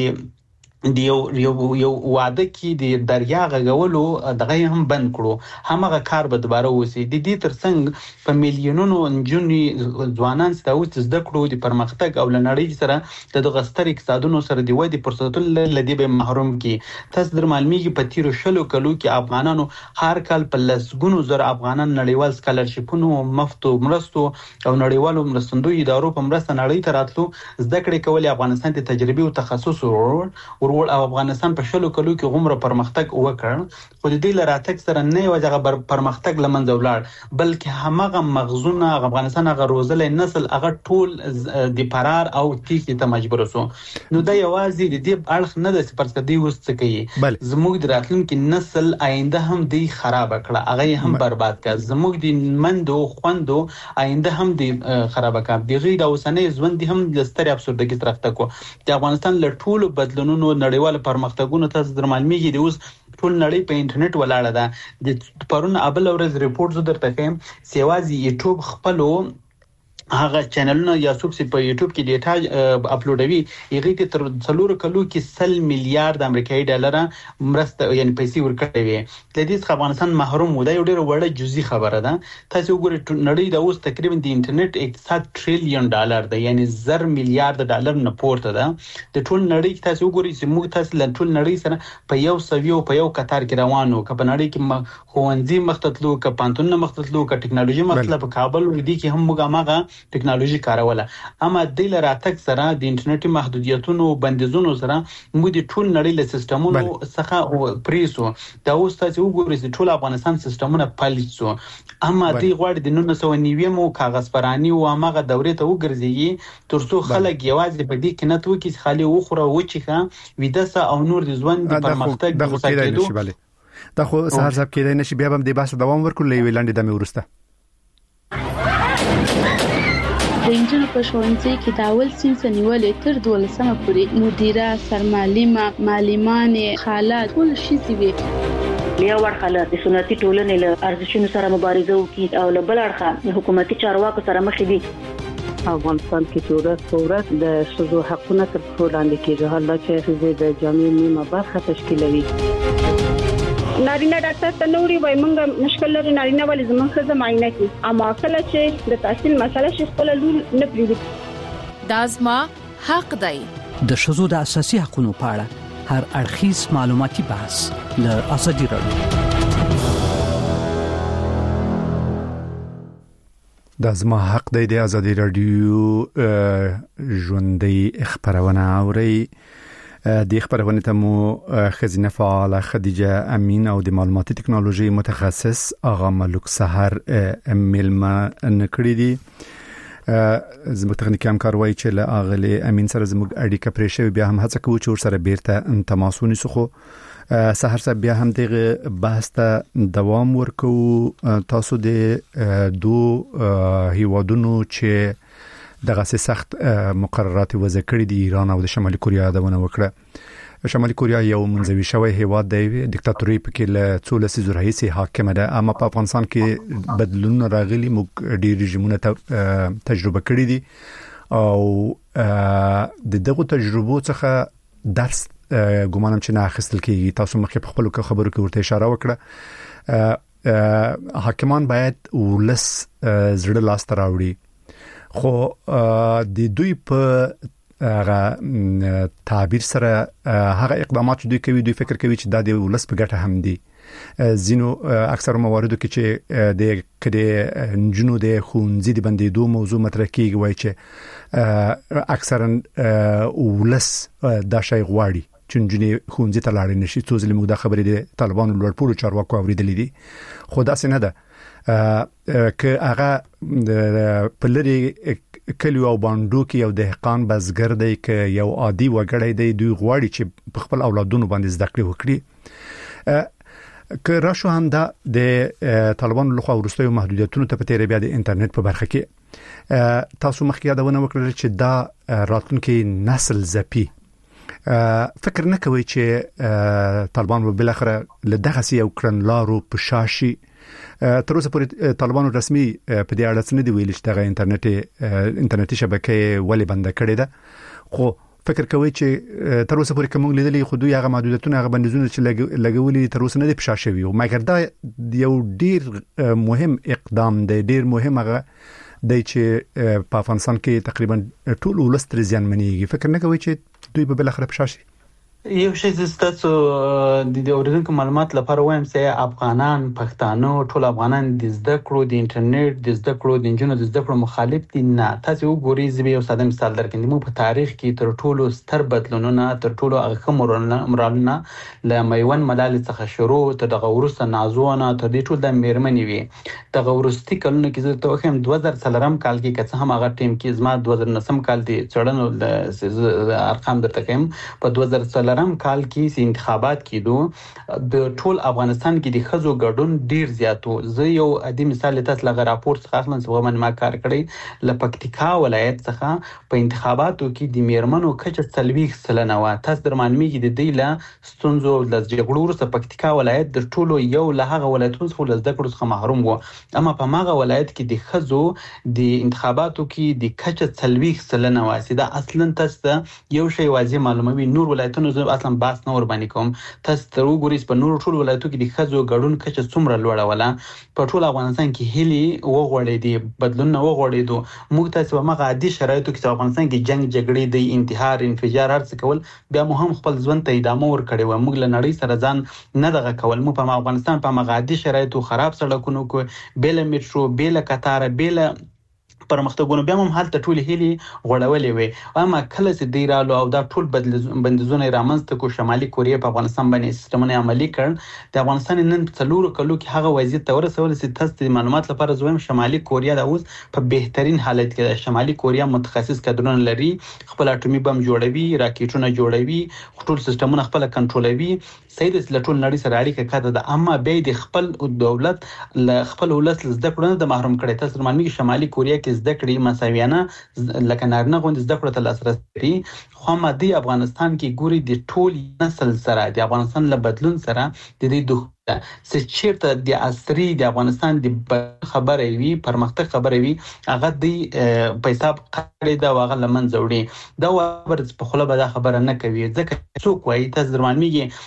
دی یو واده کې د دریا غغولو دغه هم بند کړو، همغه کار به دوباره وسی. د دې ترڅنګ په میلیونونو نجونې ځوانان چې اوس زده کړو د پرمختګ او لنړۍ سره د غستر اقتصادونو سره د ودی فرصتونو لدی به محروم کی. تاسو در معلومیږي په تیرو شلو کلو کې افغانانو هر کال په لسګونو زر افغانان نړیوال سکالرشپونو مفتو مرستو او نړیوالو مرستندوی ادارو په مرسته نړۍ ته راتلو، زده کړې کولې، افغانستان ته تجربه او تخصص ور وړ او افغانستان په 20 کلو کې غومره پرمختګ وکړ خو د دې لراتک سره نه یو ځای پرمختګ لمنځه ولاړ بلکې همغه مغزونه افغانستان هغه روزلې نسل هغه ټول د فرار او تیښتې ته مجبور شو نو دا یوازې د دې اړخ نه د سپرسکدي وست کوي زموږ د راتلونکي نسل آینده هم دی خراب کړه هغه هم برباد کړ زموږ د مندو خوندو آینده هم دی خراب کړ دغه د اوسنۍ ژوند هم د ستر ابسوردګي طرف ته کو د افغانستان له ټولو بدلونونو نړیوال پرمختګونو ته در معلومیږي د اوس ټول نړۍ په انټرنیټ ولاړه ده د پرون ابل ورځ ریپورت زو درته کوم سیوازي یوټیوب خپلو هغه چینلونه یا څوک چې په یوټیوب کې ډیټا اپلوډوي هغه ته تر 4 کلو کې 100 میلیارډ امریکایي ډالر مرسته یعنی پیسې ورکړې وي د دې افغانستان محروم و دا یو ډېر وړه جزئی خبره ده تاسو وګورئ نړۍ د اوس تقریبا د انټرنیټ اقتصاد ټریلیون ډالر ده یعنی 1000 میلیارډ ډالر نه پورته ده د ټول نړۍ کې تاسو وګورئ چې موږ تاسو له ټول نړۍ سره په یو سویو په یو قطار کې روانو که په نړۍ کې خوندزي مختتلو که پانتون مختتلو که ټکنالوژي مختلف کابل ودی کې هم موږ ماغه ټکنالوژي کاروله اما د لراتک سره د انټرنیټي محدودیتونو بندیزونو سره موږ د ټول نړۍ له سیستمونو څخه پریسو دا اوس تاسو وګورئ چې ټول افغانستان سیستمونه پالیسو اما د غوړ د 1990 مو کاغذ پرانی او هغه دورې ته وګرځي ترڅو خلک یوازې په دې کې نه توکي خالي وخوره و چې ویدسه او نور د ژوند د پرمختګ د وسایلو دا خو سهار صاحب کېدای نشي بیا هم د بحث دوام ورکړل ویلاندې د مې ورسته د انجنونو په ښوونځي کې د اول صنف نیولې تر 12مه پورې مدیره سرمعلمه معلمانې خالات ټول شي وي بیا ورخاله د سنتي ټولنې له ارزښتونو سره مبارزه وکړي او له بل اړخه حکومتي چارواکو سره مخ دي افغانستان کې ټولنه فورت د شذو حقونه تر ټولنې کې حالا چې د جامع نیمه برخه تشکیلوي نارینه ډاکټر ته نوري وای مونږ مشکل لري نارینه ولې زموږ څه معاینه کی اما کله چې د تحصیل مسله شي خپل لور نه پریږدي دازما حق دی د شذو د اساسي حقوقو په اړه هر اړخیز معلوماتي بحث له ازادي راډیو دازما حق دی د ازادي راډیو ژوندۍ خبرونه اوري د خبرونه ته مو خزینه فعال خدیجه امین او د معلوماتي ټکنالوژي متخصص اغا ملک سحر ملما نکړی دي زموږ تخنیکی همکار وایي چې له اغلی امین سره زموږ اړیکه پرې شوی بیا هم هڅه کوو چې ور سره بیرته تماس ونیسو خو سحر صاحب بیا هم دغه بحث ته دوام ورکو تاسو د دوه هیوادونو چې دغه سخت مقررات وضع کړې دي ایران او د شمالي کوریا دونه وکړه شمالي کوریا یو منځوي شوی هیواد دی دیکتاتوري پکې له 14 رئیسي حاکم ده اما په افغانستان کې بدلون راغلي موږ ډیر رژیمونه تجربه کړې دي او د دغه تجربو څخه درس ګومانم چې نه اخیستل کیږي تاسو مخکې په خپل خبرو کې ورته اشاره وکړه حاکمان باید ولس زړه لاس ته راوړي خو د دوی په هغه تعبیر سره هغه اقدامات دوی کوي دوی فکر کوي چې د ولس په ګټه هم دي زینو اکثر مواردو کې چې د کډه نجونو د خونځي د بندیدو موضوع مطرح کیږي وای چې اکثرا ولس دا شی غواړي چې نجونې خونځي ته لاړ نشي څو ځله موږ د خبرې د طالبانو لوړپوړو چارواکو اوریدلې دي خو دا څنګه ده که هغه په لري کلیو او باندو کې یو دهقان بزګر دی که یو عادي وګړی دی دوی غواړي چې په خپل اولادونو باندې زده کړې وکړي که راشو هم دا د طالبانو لخوا ورستیو محدودیتونو ته په تیر بیا د انټرنیټ په برخه کې تاسو مخکې یادونه وکړل چې دا راتلونکي نسل زپی فکر نه کوي چې طالبان به بل اخر له دغه یو کړنلارو په شاشي تر اوسه پورې طالبانو رسمي په دې اړه څه نه دی ویل چې دغه انټرنیټي شبکې ولې بند کړې ده خو فکر کوي چې تر اوسه پورې کوم لیدلې خو دوی هغه محدودیتونه هغه بندیزونه چې لګولي تر اوسه نه دی په شاشوي او مګر دا یو ډیر مهم اقدام دی ډیر مهم هغه د چې په افغانستان کې تقریبا ټول ولست زیان منیږي فکر نه کوي چې دوی به بل اخر په شاشي یو شی زستاسو د اوریدونکو معلومات لپاره وایم چې افغانان پښتانه ټول افغانان د زده کړو د انټرنیټ د زده کړو د انجونو د زده کړو مخالف دي نه. تاسو وګورئ زه یو ساده مثال درکړم. موږ په تاریخ کې تر ټولو ستر بدلونونه تر ټولو هغه مرالونه ل میوند ملال څخه شروع تر دغه وروسته نازونه تر دې ټول د میرمنې وي. دغه ورستي کلونه کې زه ته وایم 2003 کال کې که هم هغه ټیم کې زما 2009 کال دی چړنو د ارقام درته کوم. په 2003 کال کې چې انتخابات کېدو د ټول افغانستان کې د خزو ګډون ډیر زیاتو. زه یو عادي مثال تاسو لغه راپور څخه اخلم چې ومن ما کار کړی ل پکتیکا ولایت څخه په انتخاباتو کې د میرمنو کچه 40% و. تاسو درمانمیږي د دې له ستونزو د جګړو وروسته پکتیکا ولایت د ټولو یو له هغه ولایتونو څخه د زده کړو څخه محروم و. اما په ماغه ولایت کې د خزو د انتخاباتو کې د کچه 40% و. دا اصلا تاسو یو شی واضح معلوموي. نور ولایتونو اصلا باس نه ور باندې کوم. تاسو تر وګورئ په نور ټول ولایتونو کې د خزو ګډون کچه څومره لوړه ولا. په ټول افغانستان کې هلي وغوړې دي بدلون نه وغوړې دو. موږ تاسو په مغه عادي شرایطو کې افغانستان کې جنگ جګړې د انتحار انفجار هر څه کول بیا مو هم خپل ژوند ته ادامه ور کړی و. موږ له نړۍ سره ځان نه دغه کول. موږ په افغانستان په مغه عادي شرایطو خراب سړکونو کو بیل میټرو بیل قطار بیل پرمختګونه بیا هم حالت ټول هلي غړولې وي. اما کله چې دی رالو او دا ټول بندیزونه رامنځته کو شمالي کوریا په افغانستان باندې سیستمونه عملی کړ. د افغانستان نن څلور کلو کې هغه وضعیت ته ورسول چې تاسو د معلومات لپاره زویم شمالي کوریا د اوس په بهترین حالت کې ده. شمالي کوریا متخصص کډرونه لري، خپل اټومي بم جوړوي، راکټونه جوړوي، ټول سیستمونه خپل کنټرولوي. سید ټول نړۍ سره اړیکه کاته ده. اما به د خپل دولت خپل ولس زده کړو د محروم کړي. تاسو معلومي شمالي کوریا کې زده کړې مساویانه لکه نارینه غوند زده کړو ته لاسرسي لري. خو مادي افغانستان کې ګوري د ټول نسل سره د افغانستان له بدلون سره د دې دوه چې چیرته د عصري د افغانستان د خبرې وی پرمختګ خبرې وی هغه د پیساب کړي دا واغه لمن زوړي دا ور په خله به دا خبره نه کوي. ځکه څوک وایي تاسو درمانمیږي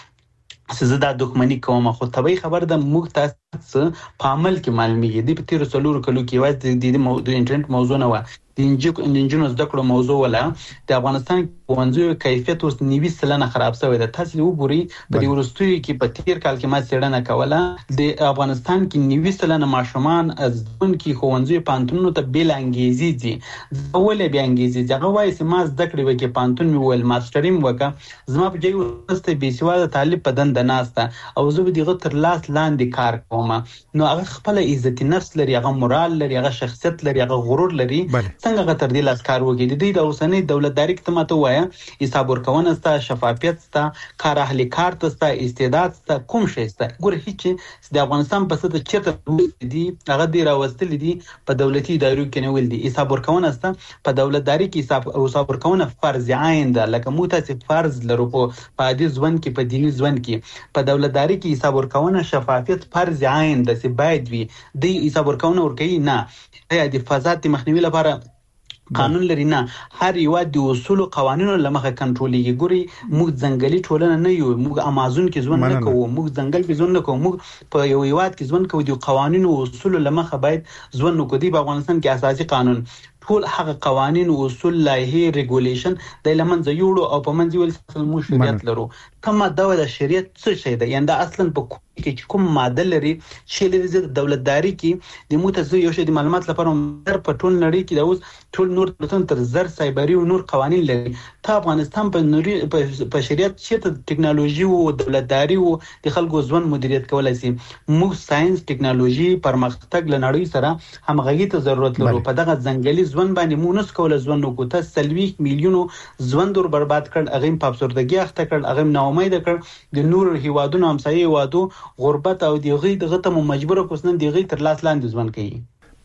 چې دا دښمنی کوم خو طبيعي خبر د موږ تاسو په عمل کې معلومیږي. د په تیر څلور کلو کې واځي د انټرنیټ موضوع نه و. د انجینو زده کړو موضوع ولا د افغانستان ښوونځیو کیفیت اوس 90% خراب شوی دی. تاسو وګورئ په دې ورستوي کې په تیر کال کې ما څېړنه کوله د افغانستان کې 90% ماشومان از دون کې ښوونځیو پانتونو ته بیل انګیزي دي. ولې بیا انګیزي هغه وایي چې ما زده کړې و کې پانتون مې ول ماستریم وکړه زما په جای ورسته بي سواده طالب په دند ناسته او زه به دغه تر لاس لاندې کار کوم. نو هغه خپل عزت نفس لري، هغه مورال لري، هغه شخصیت لري، هغه غرور لري. څنګه تر دې لاس کار وکړي. د دې د اوسنۍ دولتداري کې ماته وایي حساب ورکونه ستا، شفافیت ستا، کار اهلي کار ستا، استعداد ستا، کوم شي ستا. ګوره هیڅ د افغانستان په ست چیرته دي هغه دی راوستل دي په دولتي ادارو کې نه ول دي. حساب ورکونه ستا په دولتداري کې حساب ورکونه فرض عین ده. لکه مو تاسو فرض لرو په عادي ژوند کې په دینی ژوند کې په دولتداري کې حساب ورکونه شفافیت فرض عین ده چې باید وي. د حساب ورکونه ورکوي نه د فساد مخنیوي لپاره قانون لري نه. هر یو د اصول او قوانینو لمخه کنټرولېږي. ګوري موږ ځنګلي ټولنه نه یو، موږ امازون کې ژوند نه کوو، موږ ځنګل کې ژوند نه کوو، موږ په یو هیواد کې ژوند کوو. د قوانینو او اصول لمخه باید ژوند وکړو. په افغانستان کې اساسي قانون ټول هغه قوانین او اصول لایحه ریګولیشن د لمنځه یوړو او په منځ ول مو شریعت لرو. کومه د شریعت څه شي ده؟ یعنی دا اصلا په کوم ماده لري چې د دولتداري کې د متزو یو شی د معلومات لپاره په ټول نړۍ کې د اوس ټول نور تر زر سایبری او نور قوانین لري. ته افغانستان په نوري په شریعت چې ټکنالوژي او دولتداري او د خلکو ژوند مدیریت کولای شي. موږ ساينس ټکنالوژي پرمختګ لنړۍ سره همغږي ته ضرورت لرو. په دغه ځنګلي ژوند باندې مونږ کوله ژوند وکړو. ته 30 میلیونو ژوند ور برباد کړ، هغه په افسردګي اخته کړ، هغه نا امید کړ. د نور هیوادونو همسایي هیوادو غربت او دیغه دغه ته مجبور کوسنن دیغه تر لاس لاندې ژوند کوي.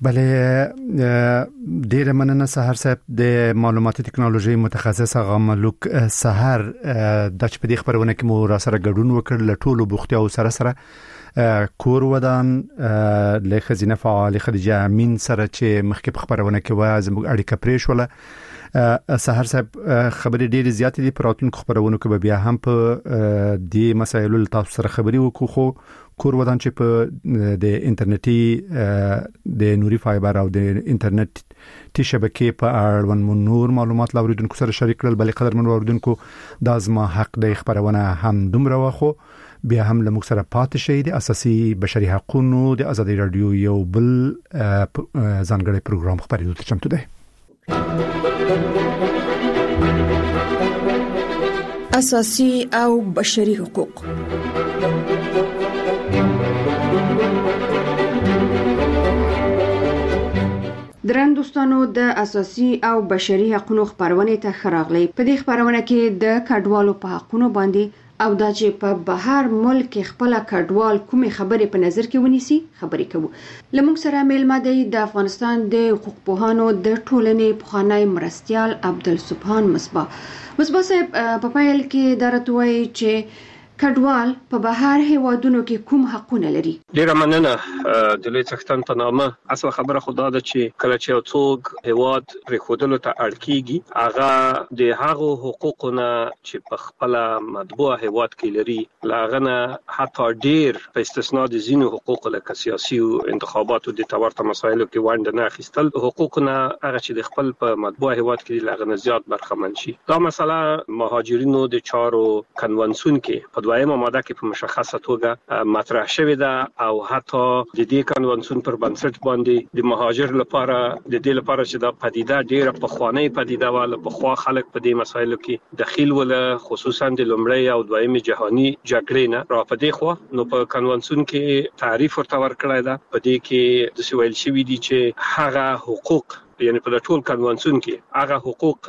بله ډیر مننه سحر صاحب د معلوماتي ټکنالوژي متخصص هغه ملک سحر د چ په دې خبرونه کې مو را سره ګډون وکړ. لټولو بوختیا او سره کور ودان له خزینه فعال خدیجه امین سره چې مخکې خبرونه کې و زموږ اړیکه پرې شوله. سحر صاحب خبرې ډېرې زیاتې دي په راتلونکو خبرونو کې بیا هم په دې مسایلو تاسو سره خبرې وکړو خو کور ودان چې په د انټرنیټي د نوري فایبر او د انټرنیټي شبکې په اړوند نور معلومات لاوریدونکو سره شریک کړل بلې قدرمن اوریدونکو د ازما حق د خبرونه هم دومره واخو بیا هم لمغ سره پاتې شي د اساسي بشري حقوقو د ازادي رادیو یو بل ځانګړی پروګرام خبرې ته چمتو دی اساسي او بشري حقوق درن دوستانو د اساسي او بشري حقوقو خبرونه ته خراغلي په دې خبرونه کې د کډوالو په حقوقو باندې او دا چې په بهر ملک خپل کډوال کومه خبره په نظر کې ونیسي خبرې کوو لمونږ سره میلمه دی د افغانستان د حقوق پوهانو د ټولنې پخوانی مرستيال عبدالسبحان مصباح صاحب په پیل کې درتوي چې کډوال په بهر هیوادونو کې کوم حقونه لري ډیره مننه د لوی څښتن په نامه اصل خبره خدا ده چې کله چې یو څوک هیواد پرېښودلو ته اړ کیږي هغه د هغو حقوقونه چې په خپل مطبوع هیواد کې لري لاغنه حتی ډیر په استثناء د زینو حقوق لکه سیاسي او انتخاباتو د تورته مسایلو کې وانډ نه اخیستل حقوقونه هغه چې د خپل په مطبوع هیواد کې لاغنه زیات برخمن شي دا مسله مهاجرینو د چارو کنونسیون کې په دویمه ماده کې په مشخصه توګه مطرح شوې ده او حتی د دې کنونسیون پر بنسټ باندې د مهاجر لپاره د دې لپاره چې دا پدیده ډیره په خوانی پدیده واله په خوا خلک په دې مسایلو کې دخیل ول خصوصا د لومړی او دویمه جهانی جګړې نه را پدې خو نو په کنونسیون کې تعریف ورته ورکړی ده په دې کې د سویل شوی دي چې هغه حقوق یعنی په ټول کنونسیون کې هغه حقوق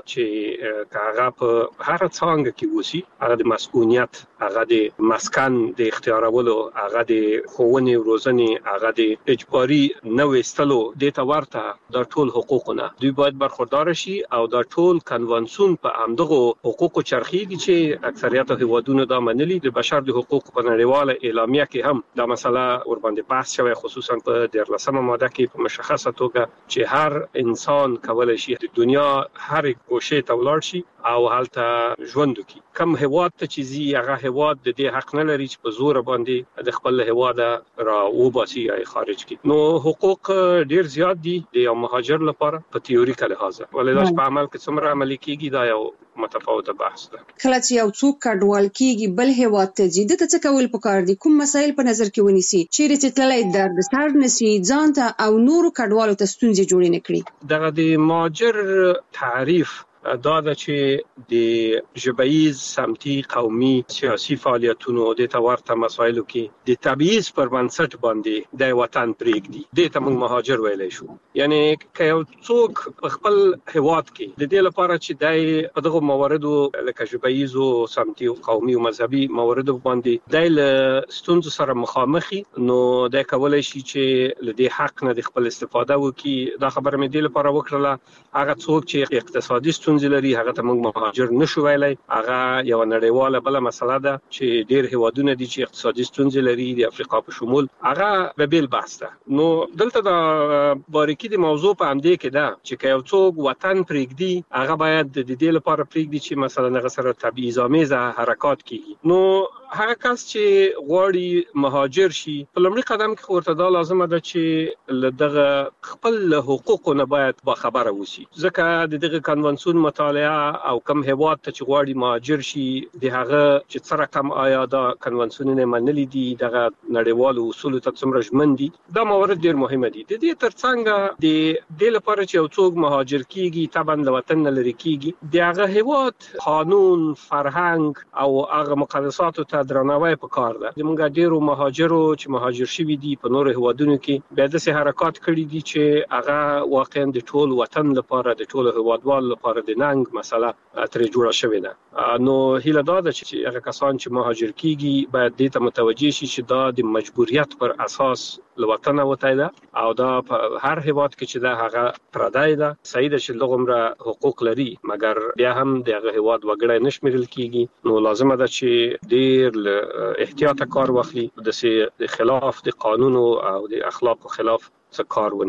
چې هغه په هر څنګه کې وسی هغه د مسؤلیت هغه د مسکن د اختیارولو هغه د ښوونې او روزنې هغه د اجباري نو استلو د تورته د ټول حقوقونه دوی باید برخوردار شي او د ټول کنونسیون په همدغه حقوقو چرخیږي چې اکثریت هیوادونو دا منلي د بشر د حقوقو په نړیواله اعلامیه کې هم دا مسله ور باندې بحث شوی خصوصا په 13مه ماده کې په مشخصه توګه چې هر انسان کولای شي د دنیا هر ګوشه ته ولاړ شي او هلته ژوند وکړي کم هیواد ته چې زی هغه هیواد د دې حق نه لري چې په زور باندې د خپل هیواد را وباسي یا خارج کړي نو حقوق ډیر زیات دي د مهاجر لپاره په تیوریکل لحاظ ولې په عمل کې څومره عملي کیږي دا یو متفاوته بحث ده کله چې یو څوک کډوال کیږي بل هیواد ته ځي د څه کول پکار دي کوم مسایل په نظر کې ونیسي چیرې چې تللی درد سر نسی ځان ته او نورو کډوالو ته ستونزې جوړې نه کړي دغه د مهاجر تعریف دا د چې د ژبیز سمتي قومي سیاسي فعالیتونو د تورته مسایلو کې د تبعیض پر بنسټ باندې د وطن پرېږدي د تمنګ مهاجر ویلای شو یعنی که یو څوک خپل هیواد کې د دې لپاره چې د دغه مواردو لکه ژبیز او سمتي او قومي او مذهبي مواردو باندې د ستونزو سره مخامخي نو د کولای شي چې له دې حق نه د خپل استفاده وکړي دا خبره مې د لپاره وکړه هغه څوک چې اقتصادي لري هغه ته موږ مهاجر نشو ویلای هغه یو نړیواله بل مسله ده چې ډیر هیوادونه دي چې اقتصادي ستونزې لري د افریقا په شمول هغه به بیل بحث ده نو دلته د باریکي د موضوع په همدې کې ده چې یو څوک وطن پرېږدي هغه باید د دې لپاره پرېږدي چې مثلا هغه سره تبعیض‌آمیز حرکات کیږي نو هغه کس چې غواړي مهاجر شي په لومړي قدم کې ورته دا لازمه ده چې دغه خپل حقوقو نه باید با خبره وسی ځکه دغه کنونسیون مطالعه او کم هیواد ته چې غواړي مهاجر شي د هغه چې څره کم آیا دا کنونسیونونه منلي دي دغه نړیوالو اصول ته څومره ژمن دي دا موارد ډیر مهمه دي د دې ترڅنګ د دې لپاره چې یو څوک مهاجر کیږي طبعا له وطن نه لري کیږي د هغه هیواد قانون فرهنګ او هغه مقدساتو ته درناوی پکار ده زموږ ډیرو مهاجرو چې مهاجر شوي دي په نورو هیوادونو کې بیا داسې حرکات کړي دي چې هغه واقعا د ټول وطن لپاره د ټول هیوادوال لپاره د ننګ مسله ترې جوړه شوې ده نو هیله دا ده چې هغه کسان چې مهاجر کیږي باید دې ته متوجه شي چې دا د مجبوریت پر اساس لوطن وته ده او دا په هر هیواد کې چې دا هغه پردای ده صحیح ده چې لغمره حقوق لري مګر بیا هم دغه هیواد وګړي نشمیرل کیږي نو لازمه ده چې ډیر احتیاط کار واخلي د خلاف د قانون او د اخلاق خلاف څه کار ونه کړي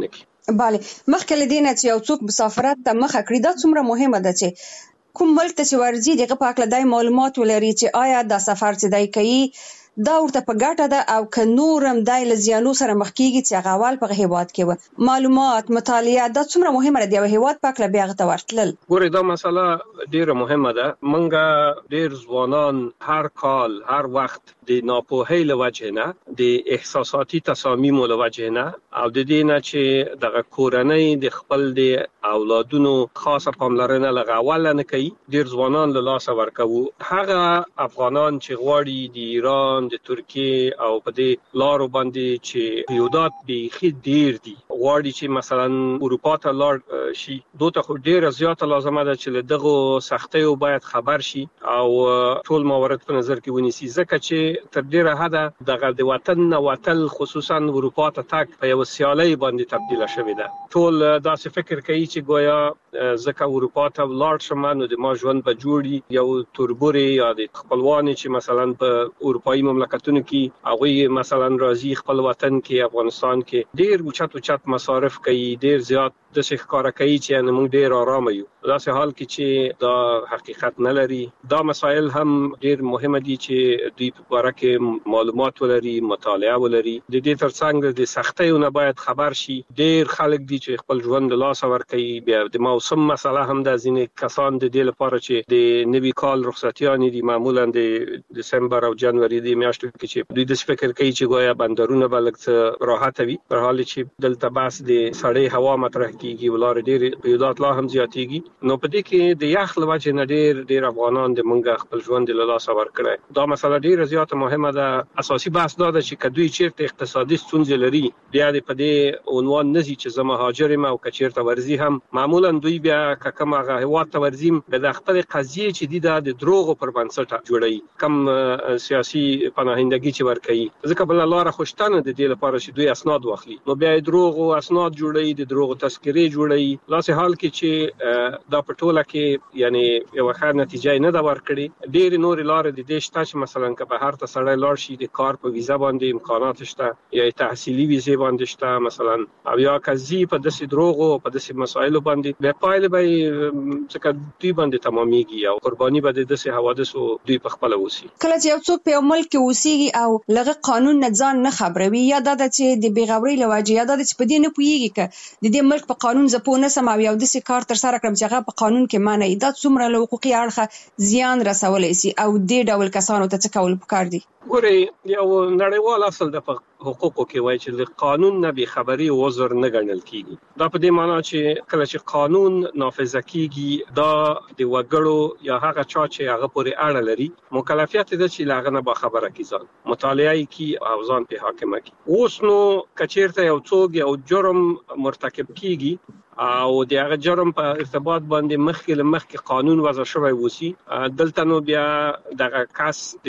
bale مخکې لدینه چې یو څوک مسافرت ته مخه کړی دا څومره مهمه ده چې کوم ملک ته چې ورځي دغه په اړه دای معلومات ولري چې آیا دا سفر چې دای کوي دا ورته په ګټه ده او که نورم دای له زیانو سره مخ کیږي چې هغه اول په هیواد کې و معلومات مطالعه دا څومره مهمه ده د هیواد په اړه بیا غته ورتلل. ګوره دا مسله ډیره مهمه ده. منګه ډیر ځوانان هر کال هر وخت د ناپوهۍ له وجه نه د احساساتي تصامیمو له وجه نه او د دې نه چې دغه کورنۍ د خپل د اولادونو خاصه پاملرنه لغول نه کوي ډیر ځوانان له لاس ورکوي. هغه افغانان چې غواړي د ایران د ترکیه او په دې لارو باندې چې قیودات بیخي ډیر دي غواړي چې مثلا اروپا ته لاړ شي دوی ته ډیره زیاته لازمه ده چې دغه سختیو باید خبر شي او ټول موارد په نظر کې ونیسي ځکه چې تر ډیره حد دغه د وطن وتل خصوصا اروپا ته تک په یو سیالي باندې تبدیل شوې ده. ټول داسې فکر کوي چې گویا ځکه اروپا ته لاړ شم نو د ما ژوند به جوړي یو توربوري یا د خپلوان چې مثلا په اروپאי مملکتونو کې هغه مثلا راځي خپل وطن کې افغانستان کې ډیر اوچت مصارف کوي ډیر زیات د ښکارا کوي چې موږ ډیر آرام یو. داسې حال کې چې دا حقیقت نه لري. دا مسائل هم ډیر مهمه دي چې دوی په اړه کې معلومات ولري مطالعه ولري. د دې ترڅنګ د سختیونو باید خبر شي. ډیر خلک دي چې خپل ژوند له لاس ورکوي. بیا د موسم مسله هم د ځینې کسان د دې لپاره چې د نوي کال رخصتیان دي معمولا د دسمبر او جنوري د میاشتو کې چې دوی د فکر کوي چې گویا بندرونه بلک راحت وي په حال چې دلته بس د سړې هوا مطرح کیږي ولر ډیر قیودات لا هم زیاتېږي. نو په دې کې د یخ لوجه نه ډیر افغانان د منګه خپل ژوند له لاس ورکړي. دا مسله ډیره زیاته مهمه ده. اساسي بحث دا ده چې کدوې چیرته اقتصادي ستونزې لري بیا د په دې عنوان نزي چې زما هاجر ما او کچیرته ورزي هم معمولا دوی بیا کما هیواد ته ورزیم د خپل قضیه چې د دروغ پر بنسټ جوړي کم سیاسي پناهندګي چې ورکړي ځکه بل لاره خوشتنه د دې لپاره چې دوی اسناد واخلي نو بیا دروغ او اسناد جوړي د دروغ تذکرې جوړي. لاسه حال کې چې دا پټوله کې یعنی یو ښه نتیجه نه دا ورکړي. ډېر نور لارې د دې شته چې مثلا که بهر ته سړی لاړ شي د کار په ویزا باندې امکانات شته یا تحصیلي ویزه باندې شته مثلا او یا کزي په داسې دروغ او په داسې مسایلو باندې به پایله به څنګه دوی باندې تمامېږي او قرباني به د داسې حوادثو دوی په خپل وسی. کله چې یو څوک په ملک کې اوسېږي او لغه قانون نه ځان نه خبروي یا د چې د بیغوري لواجه یا د چې په دې نه پويږي ک د دې ملک په قانون زپونه سم او یو د سې کار تر سره کړم چې هغه په قانون کې معنی دا څومره له حقوقي اړخه زیان رسولای شي او دې ډول کسانو ته څه کول پکار دي. ګوري یو نړیوال اصل د حقوقو کې وایي چې د قانون نه به خبري عذر نه ګڼل کیږي. دا په دې معنی چې کله چې قانون نافذ کیږي دا د وګړو یا هغه چا چې هغه پورې اړه لري مکلفیت دي چې لاغه نه با خبره کیږي مطالعه کی او ځان په حاکمه کی. اوس نو کچیرته یو څوک یو جرم مرتکب کیږي او دغه جرم په ارتباط باندې مخکې قانون وضع شوی وسی دلته نو بیا دغه کس د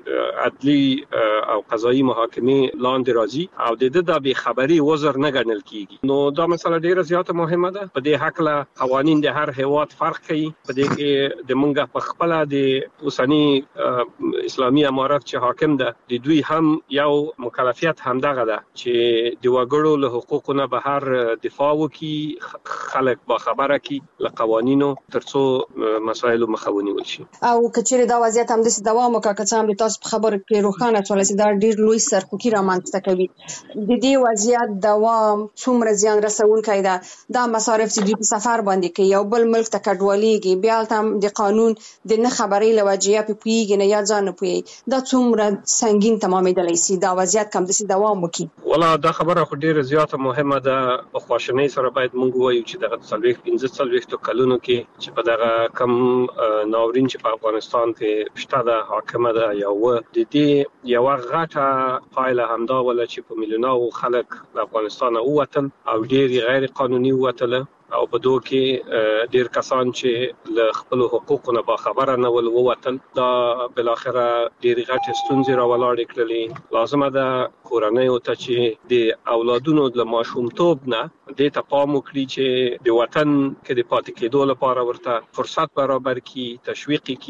عدلی او قضایي محاکمه لاندې راځي او د دې د به خبري عذر نه ګڼل کیږي. نو دا مسله ډیره زیاته مهمه ده. په دې حق له قوانين د هر هیواد فرق کوي. په دې کې د منګه په خپل د اوسنی اسلامي امارات چې حاکم ده د دوی هم یو مکلفیت هم دغه ده چې د وګړو له حقوقو نه بهر دفاع وکړي خلک با خبره کی له قوانینو ترڅو مسایل مخاوني وشي. او کچېره دا وضعیت هم د دوام وکړه چې هم تاسو په خبره کې روښانه شول چې دا ډیر لوی سرخوکي رامنځته کوي. د دې وضعیت دوام څومره زیان رسونکی ده. دا مصارف چې په سفر باندې کوي یو بل ملک ته کډوالېږي بیا هم د قانون د نه خبرې لوجه په پیګ نه یا ځان نه پوي دا څومره سنگین تمامېدلی سي. دا وضعیت کم د دوام وکړي. ولا دا خبره خو ډیره زیاته مهمه ده. په خواشنۍ سره باید موږ وایو چې دغه 15 کلونو کې چې په دغه کم ناورین چې په افغانستان کې شته د حاکمه ده یو د دې یو غټه فایله همدا ولا چې په میلیونو خلک د افغانستان اوتل او ډیر غیر قانوني وتل او په دوه کې ډیر کسان چې له خپل حقوقو نه با خبره نه ول ووتل دا بل اخره ډیر غټ ستونزې راولاړې کړلې. لازمه ده کورنۍ او ته چې د اولادونو د ماشومتوب نه د ته پام وکړي چې د وطن کې د پاتې کېدو لپاره ورته فرصت برابر کړي تشویق کړي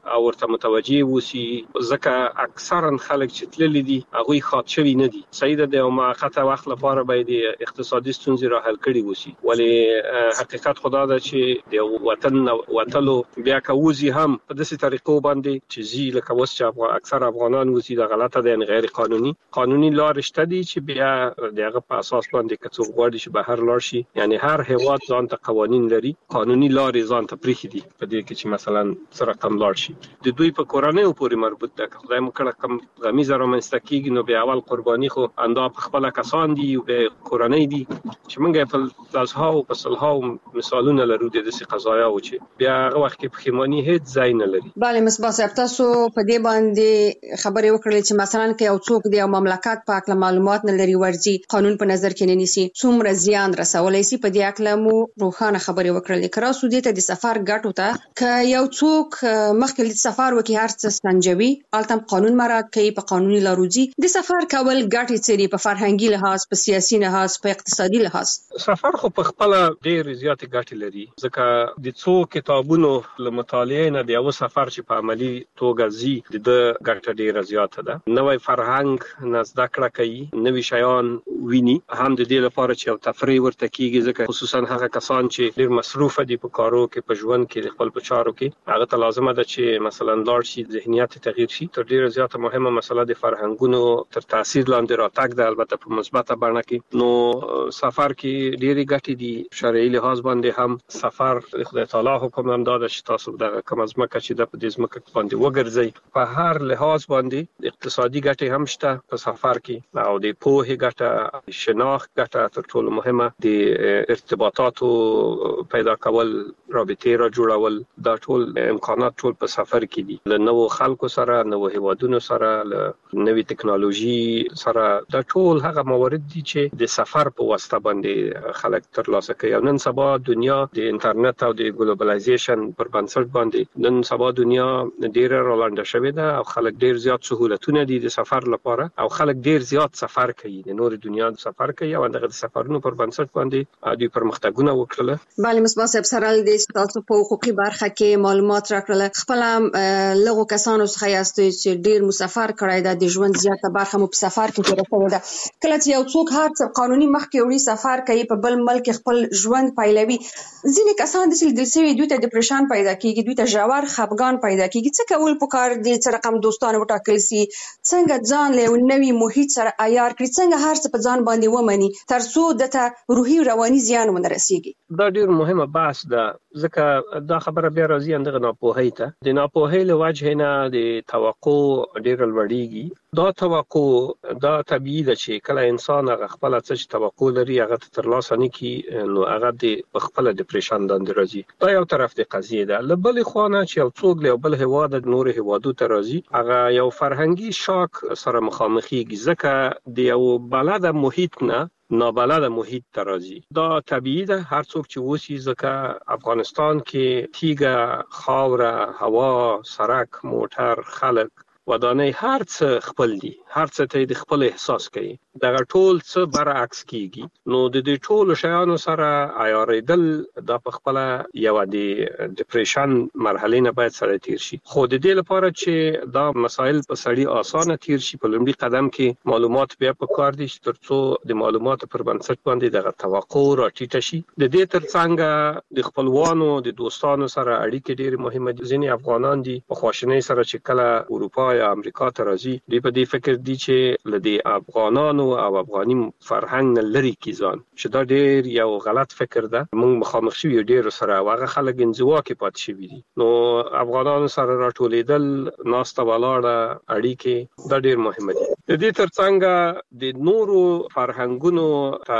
او ورته متوجي وسی ځکه اکثرا خلک چې تللی دي هغه خاط شوی نه دي سید د موقته وخت لپاره باید اقتصادي ستونزې را حل کړي وسی ولی حقیقت خدا ده چې د وطن وتلو بیا کوزي هم په داسې طریقو باندې چې زی لکه وس چې اکثر افغانان وسی د غلطه ده غیر قانوني لار شته دي چې بیا دغه په اساس باندې کڅو غواړي چې بهر لاړ شي یعنی هر هیواد ځان ته قوانين لري قانوني لارې ځان ته پریخي دي په دې کې چې مثلا سره کم لاړ شي د دوی په کورنۍ پورې مربوط ده خدای مو کړه کم غمیزه رامنځته کیږي نو بیا اول قرباني خو اندا په خپل کسان دي او به کورنۍ دي چې موږ په لاسها او په صلها مثالونه لرو د دې قضایا او چې بیا هغه وخت کې پښیمانی هیڅ ځای نه لري bale مصباح صاحب تاسو په دې باندې خبرې وکړلې چې مثلا کې یو څوک دی او مملکت په اړه معلومات نه لري ورځي قانون په نظر کې نه نیسي څومره زیان رسولای شي په دې اړه مو روښانه خبرې وکړلې کرا سودی ته د سفر ګټو ته ک یو څوک مخکې د سفر وکي هر څه سنجوي التم قانون مراعات کوي په قانوني لارودي د سفر کول ګټې سری په فرهنګي لحاظ په سیاسي لحاظ په اقتصادي لحاظ سفر خو په خپل ډېر زیات ګټې لري ځکه د څو کتابونو له مطالعې نه د یو سفر چې په عملی توګه زی د ګټه ډېره زیاته ده نوې فرهنګ نزد کړه کوي نوې شیان ویني هم د دې لپاره چې او تفریح ورته کیږي ځکه خصوصا هغه کسان چې ډېر مصروف دي په کارو کې په ژوند کې خپل په چارو کې هغه ته لازمه ده چې مثلا لاړ شي ذهنیت تغییر شي تر ډیره زیاته مهمه مسله د فرهنګونو تر تاثیر لاندې راتګ ده البته په مثبته بڼه کې نو سفر کې ډېری ګټې دي شرعي لحاظ باندې هم سفر خدای تعالی حکم هم داده چې تاسو دغه کوم ځمکه چې د دې ځمکه باندې وګرځي په هر لحاظ باندې اقتصادي ګټې هم شته په سفر کې او د پوهې ګټه شناخت ګټه تر ټولو مهمه د ارتباطاتو پیدا کول رابطې را جوړول دا ټول امکانات ټول په سفر کې دي له نوو خلکو سره نوو هیوادونو سره له نوې ټکنالوژي سره دا ټول هغه موارد دي چې د سفر په واسطه باندې خلک ترلاسه کوي نن سبا دنیا د انټرنیټ او د ګلوبلایزیشن پر بنسټ باندې نن سبا دنیا ډیره رالانده شوې ده او خلک ډیر زیات سہولتونه دي د سفر لپاره او خلک ډیر زیات سفر کوي د نور دنیا سفر کوي او دغه سفرونو پر بنسټ باندې د پرمختګونه وکړل bale مصباح صاحب سره د تاسو په حقوقي برخه کې معلومات راکړل خپل لغو کسانو څخه یاستئ چې ډیر مسافر کړای دا د ژوند زیاته برخه مو په سفر کې تیر کړې ده کله چې یو څوک هر څه قانوني مخکې وړي سفر کوي په بل ملک خپل ژوند پیلوي ځینې کسان د سل دلسوي دوی ته ډیپریشن پیدا کیږي دوی ته ژور خفګان پیدا کیږي څه کول پکار دي چې رقم دوستانه وټاکل سي څنګه ځان له نوې محیط سره عیار کړي څنګه هر څه په ځان باندې ومني ترڅو دته روحي رواني زیان ونه رسیږي دا ډیر مهمه بحث ده ځکه دا خبره بیا راځي اندغه ناپوهی ته د ناپوهی له وجه نه د توقع ډیر لوړیږي دا توقع دا طبيعي ده چې کله انسان هغه خپل څه توقع لري هغه ترلاسه نه کی نو هغه د خپل ډیپریشن باندې راځي دا یو طرف د قضیه ده لبل خوانه چې یو څوک له بل هواد د نور هوادو ته راځي هغه یو فرهنګي شاک سره مخامخيږي ځکه د یو بلد محیط نه نابلده محیط ترازی دا طبیعی ده هر څوک چې وسی ځکه افغانستان کې تیګه خاوره هوا سړک موټر خلک ودانۍ هر څه خپل دي هر څه ته د خپل احساس کوي دا ټول څه برعکس کیږي نو د دې ټول شیانو سره عیاریدل د خپل یو د ډیپریشن مرحله نه باید سره تیر شي خو د دې لپاره چې دا مسائل په سړی اسانه تیر شي په لومړي قدم کې معلومات بیا په کار دي ترڅو د معلوماتو پر بنسټ باندې د توقع راټیټ شي د دې ترڅنګ د خپلوانو د دوستانو سره اړیکې ډېر مهمه دي ځینې افغانان دي په خواشنۍ سره چې کله اروپا یا امریکا ته راځي دوی په دې فکر دي چې لدی افغانانو او افغاني فرهنګ نه لري کیځان چې دا ډېر یو غلط فکر ده موږ مخامخ شو ډېر سره واغه خلک انزوا کې پات شي دي نو افغانانو سره راټولېدل ناسته ولاړه اړیکې دا ډېر مهمه دي د دې ترڅنګ د نورو فرهنګونو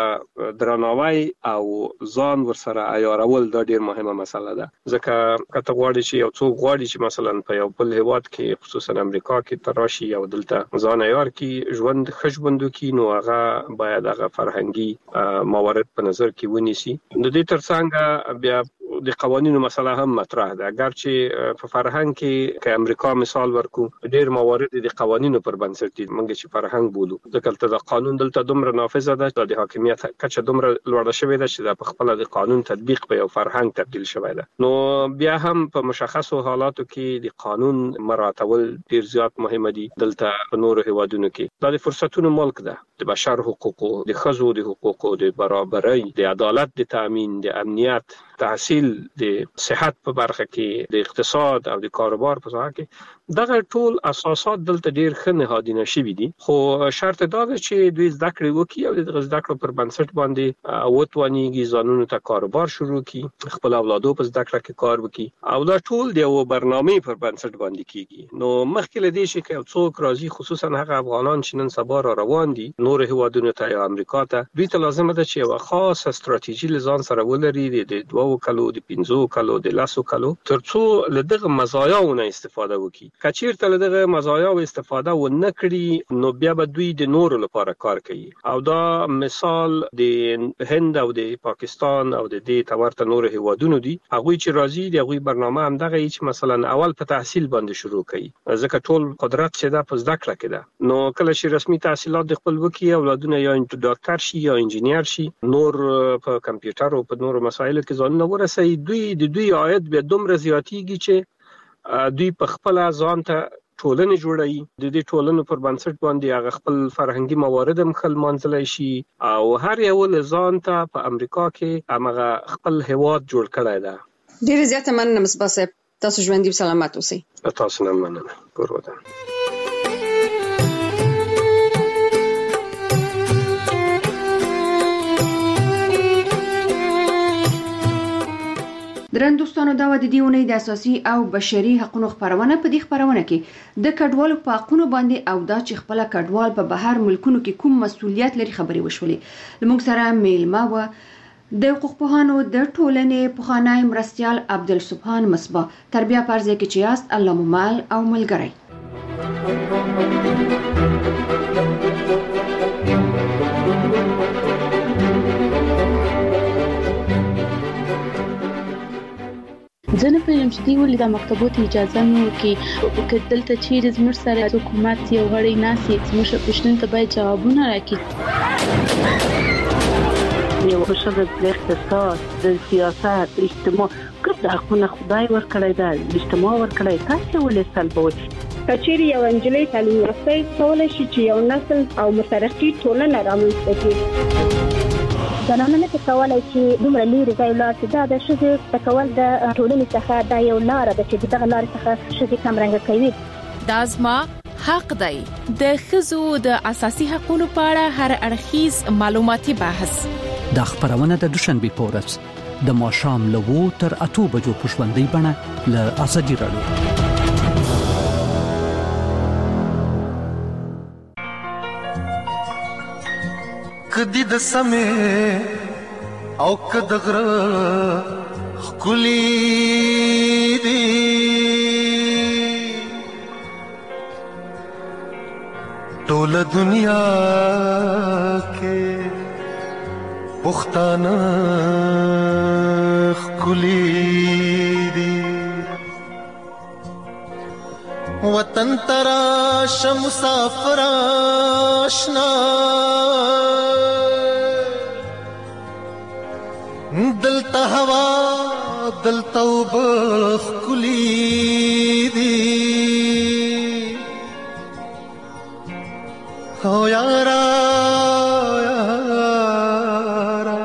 ته درناوی او ځان ورسره عیارول دا ډېر مهمه مسله ده ځکه کته غواړي چې یو څوک غواړي چې مثلا په یو بل هیواد کې خصوصا امریکا کې تراشي او دلته ځان عیار کې ژوند خشبندو کې نو هغه باید هغه فرهنګي موارد په نظر کې ونیسي د دې ترڅنګ بیا د قوانینو مسله هم مطرح ده. اگر چې په فرهنګ کې که امریکا مثال ورکو ډېر موارد د قوانینو پر بنسټ دي، موږ چې فرهنګ بولو، ځکه د قانون دلته دومره نافذه ده، د حاکمیت کچه دومره لوړه شوې ده چې په خپل د قانون تطبیق په یو فرهنګ تبدیل شوی ده. نو بیا هم په مشخصو حالاتو کې د قانون مراعاتول ډېر زیات مهمه دي. دلته په نورو هیوادونو کې دا د فرصتونو ملک ده، د بشر حقوقو، د ښځو د حقوقو، د برابرۍ، د عدالت د تامین، د امنیت، تحصیل، د صحت په برخه کې، د اقتصاد او د کاروبار په ځای کې دغه ټول اساسات دلته ډیر ښه نهادینه شوي دي. خو شرط دا ده چې دوی زده کړې وکړي او د زده کړو پر بنسټ باندې وتوانیږي ځانونو ته کاروبار شروع کړي، خپل اولادو په زده کړه کې کار وکړي، او دا ټول د یو برنامې پر بنسټ باندې کیږي. نو مخکې له دې چې یو څوک راځي، خصوصا هغه افغانان چې نن سبا را روان دي نور هیوادونو ته یا امریکا ته، دوی ته لازم ده چې یو خاصه ستراتیژي لزان سره ولري د 2 کلو، د 5 کلو، د 10 کلو، ترڅو له دغه مزایاونه استفاده وکړي. کچیرته له دغه مزایاو استفاده ونه کړي نو بیا به دوی د نورو لپاره کار کوي. او دا مثال د هند او د پاکستان او د دې تورته نور هیوادونو دي. هغه چې راځي د هغه برنامه هم دغه چې مثلا اول په تحصیل باندې شروع کوي، ځکه ټول قدرت چې دا په زده کړه کې ده. نو کله چې رسمي تحصیلات د خپل وکي، اولادونه یا ډاکټر شي یا انجینیر شي، نور په کمپیوټر او په نورو مسایلو کې ځان ورسوي، دوی عاید به دومره زیاتیږي چې دوی په خپل ځان ته ټولنه جوړوي. د دې ټولنو پر بنسټ باندې هغه خپل فرهنګي موارد هم خل منځلای شي، او هر یو ځان ته په امریکا کې هغه خپل هیواد جوړ کړی ده. ډیر زیاته مننه مصباح صاحب، تاسو ژوندۍ سلامت اوسئ. تاسو نه مننه. پروردن درن دوستانو، دا د دې اونۍ د اساسي او بشري حقوقو خبرونه په دې خبرونه کې د کډوالو په حقوقو باندې او دا چې خپل کډوال په بهر ملکونو کې کوم مسؤلیت لري خبري وشولې. لمونږ سره میلمه و د حقوق پوهانو د ټولنې پوهانای مرستيال عبدالسبحان مصباح. تربیه پرځه کې چې یاست، الله مو مال او ملګری. ځنه په یم چې دی ولې د مکتبونو اجازه نه ورکړي، دلته چیرې زموږ سره حکومت یو غړی ناسي زموږ پښتنو ته باید جوابونه راکړي. یو بشر د اقتصاد، د سیاست، اجتماع ګرد حقونه خدای ورکړی دا، اجتماع ورکړی، تاسو ولې سلبوي؟ کچېری یو انجلۍ تعلیم یافته کولای شي چې یو نسل او مترقي ټولنه رامنځته کړي. زنانه نه کولای شي دومره لري ځای لاړ شي. دا د ښځې تکول د ټولنې څخه دا یو لار ده چې دغه لار څخه ښځې کمرنګ کوي. دا زما حق دی. د ښځو د اساسي حقوقو په اړه هر اړخیز معلوماتي بحث د خبرونه د دوشنبه په ورځ د ماښام له 2 تر 8 بجو په ژوندۍ بڼه له ازادي رادیو. کدی د سمې او کدغره خلی دی ټول دنیا کې پښتانه خلی دی وطن ترا شمسافر آشنا دلتا هوا دلتا وبخ کلی دی او یارا یارا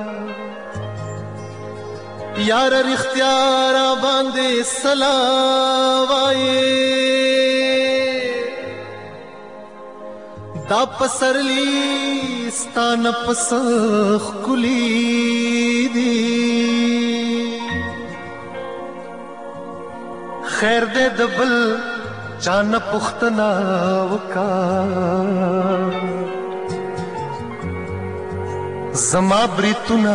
یارا رختیارا باندې سلاوای دا پسرلی ستان پسخ کلی دی خیر دې دبل چان پختنا وکا زما بریتنا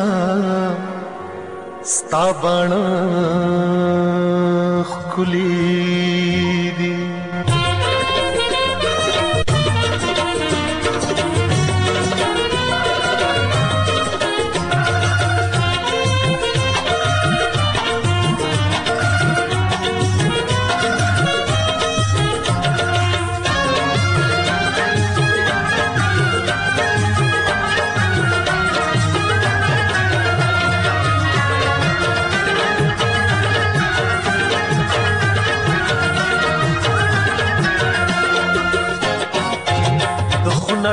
ستابان کلی دی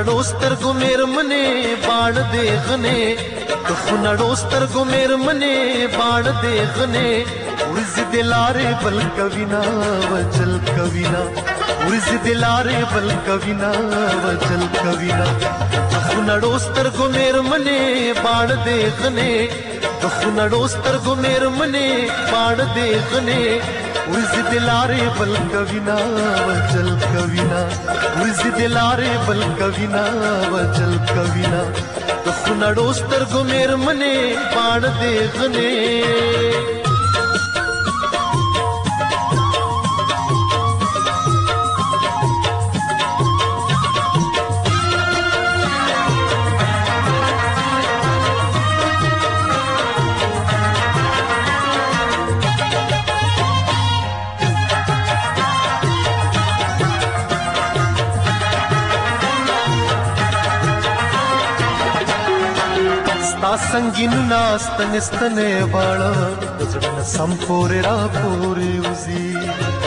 خونړو سترګو مېرمنې باڼ دې غنې د خونړو سترګو مېرمنې باڼ دې غنې ورځ دې لارې بل کوینا وجل کوینا ورځ دې لارې بل کوینا وجل کوینا د خونړو سترګو مېرمنې باڼ دې غنې د خونړو سترګو مېرمنې باڼ دې غنې ورځ دې لارې بل کوینا وجل کوینا ورځ دې لارې بل کوینا وجل کوینا د خونړو سترګو مېرمنې باڼ دې غنې संगीन नास्तन स्तने वाला सम पोरे रा पोरे उजी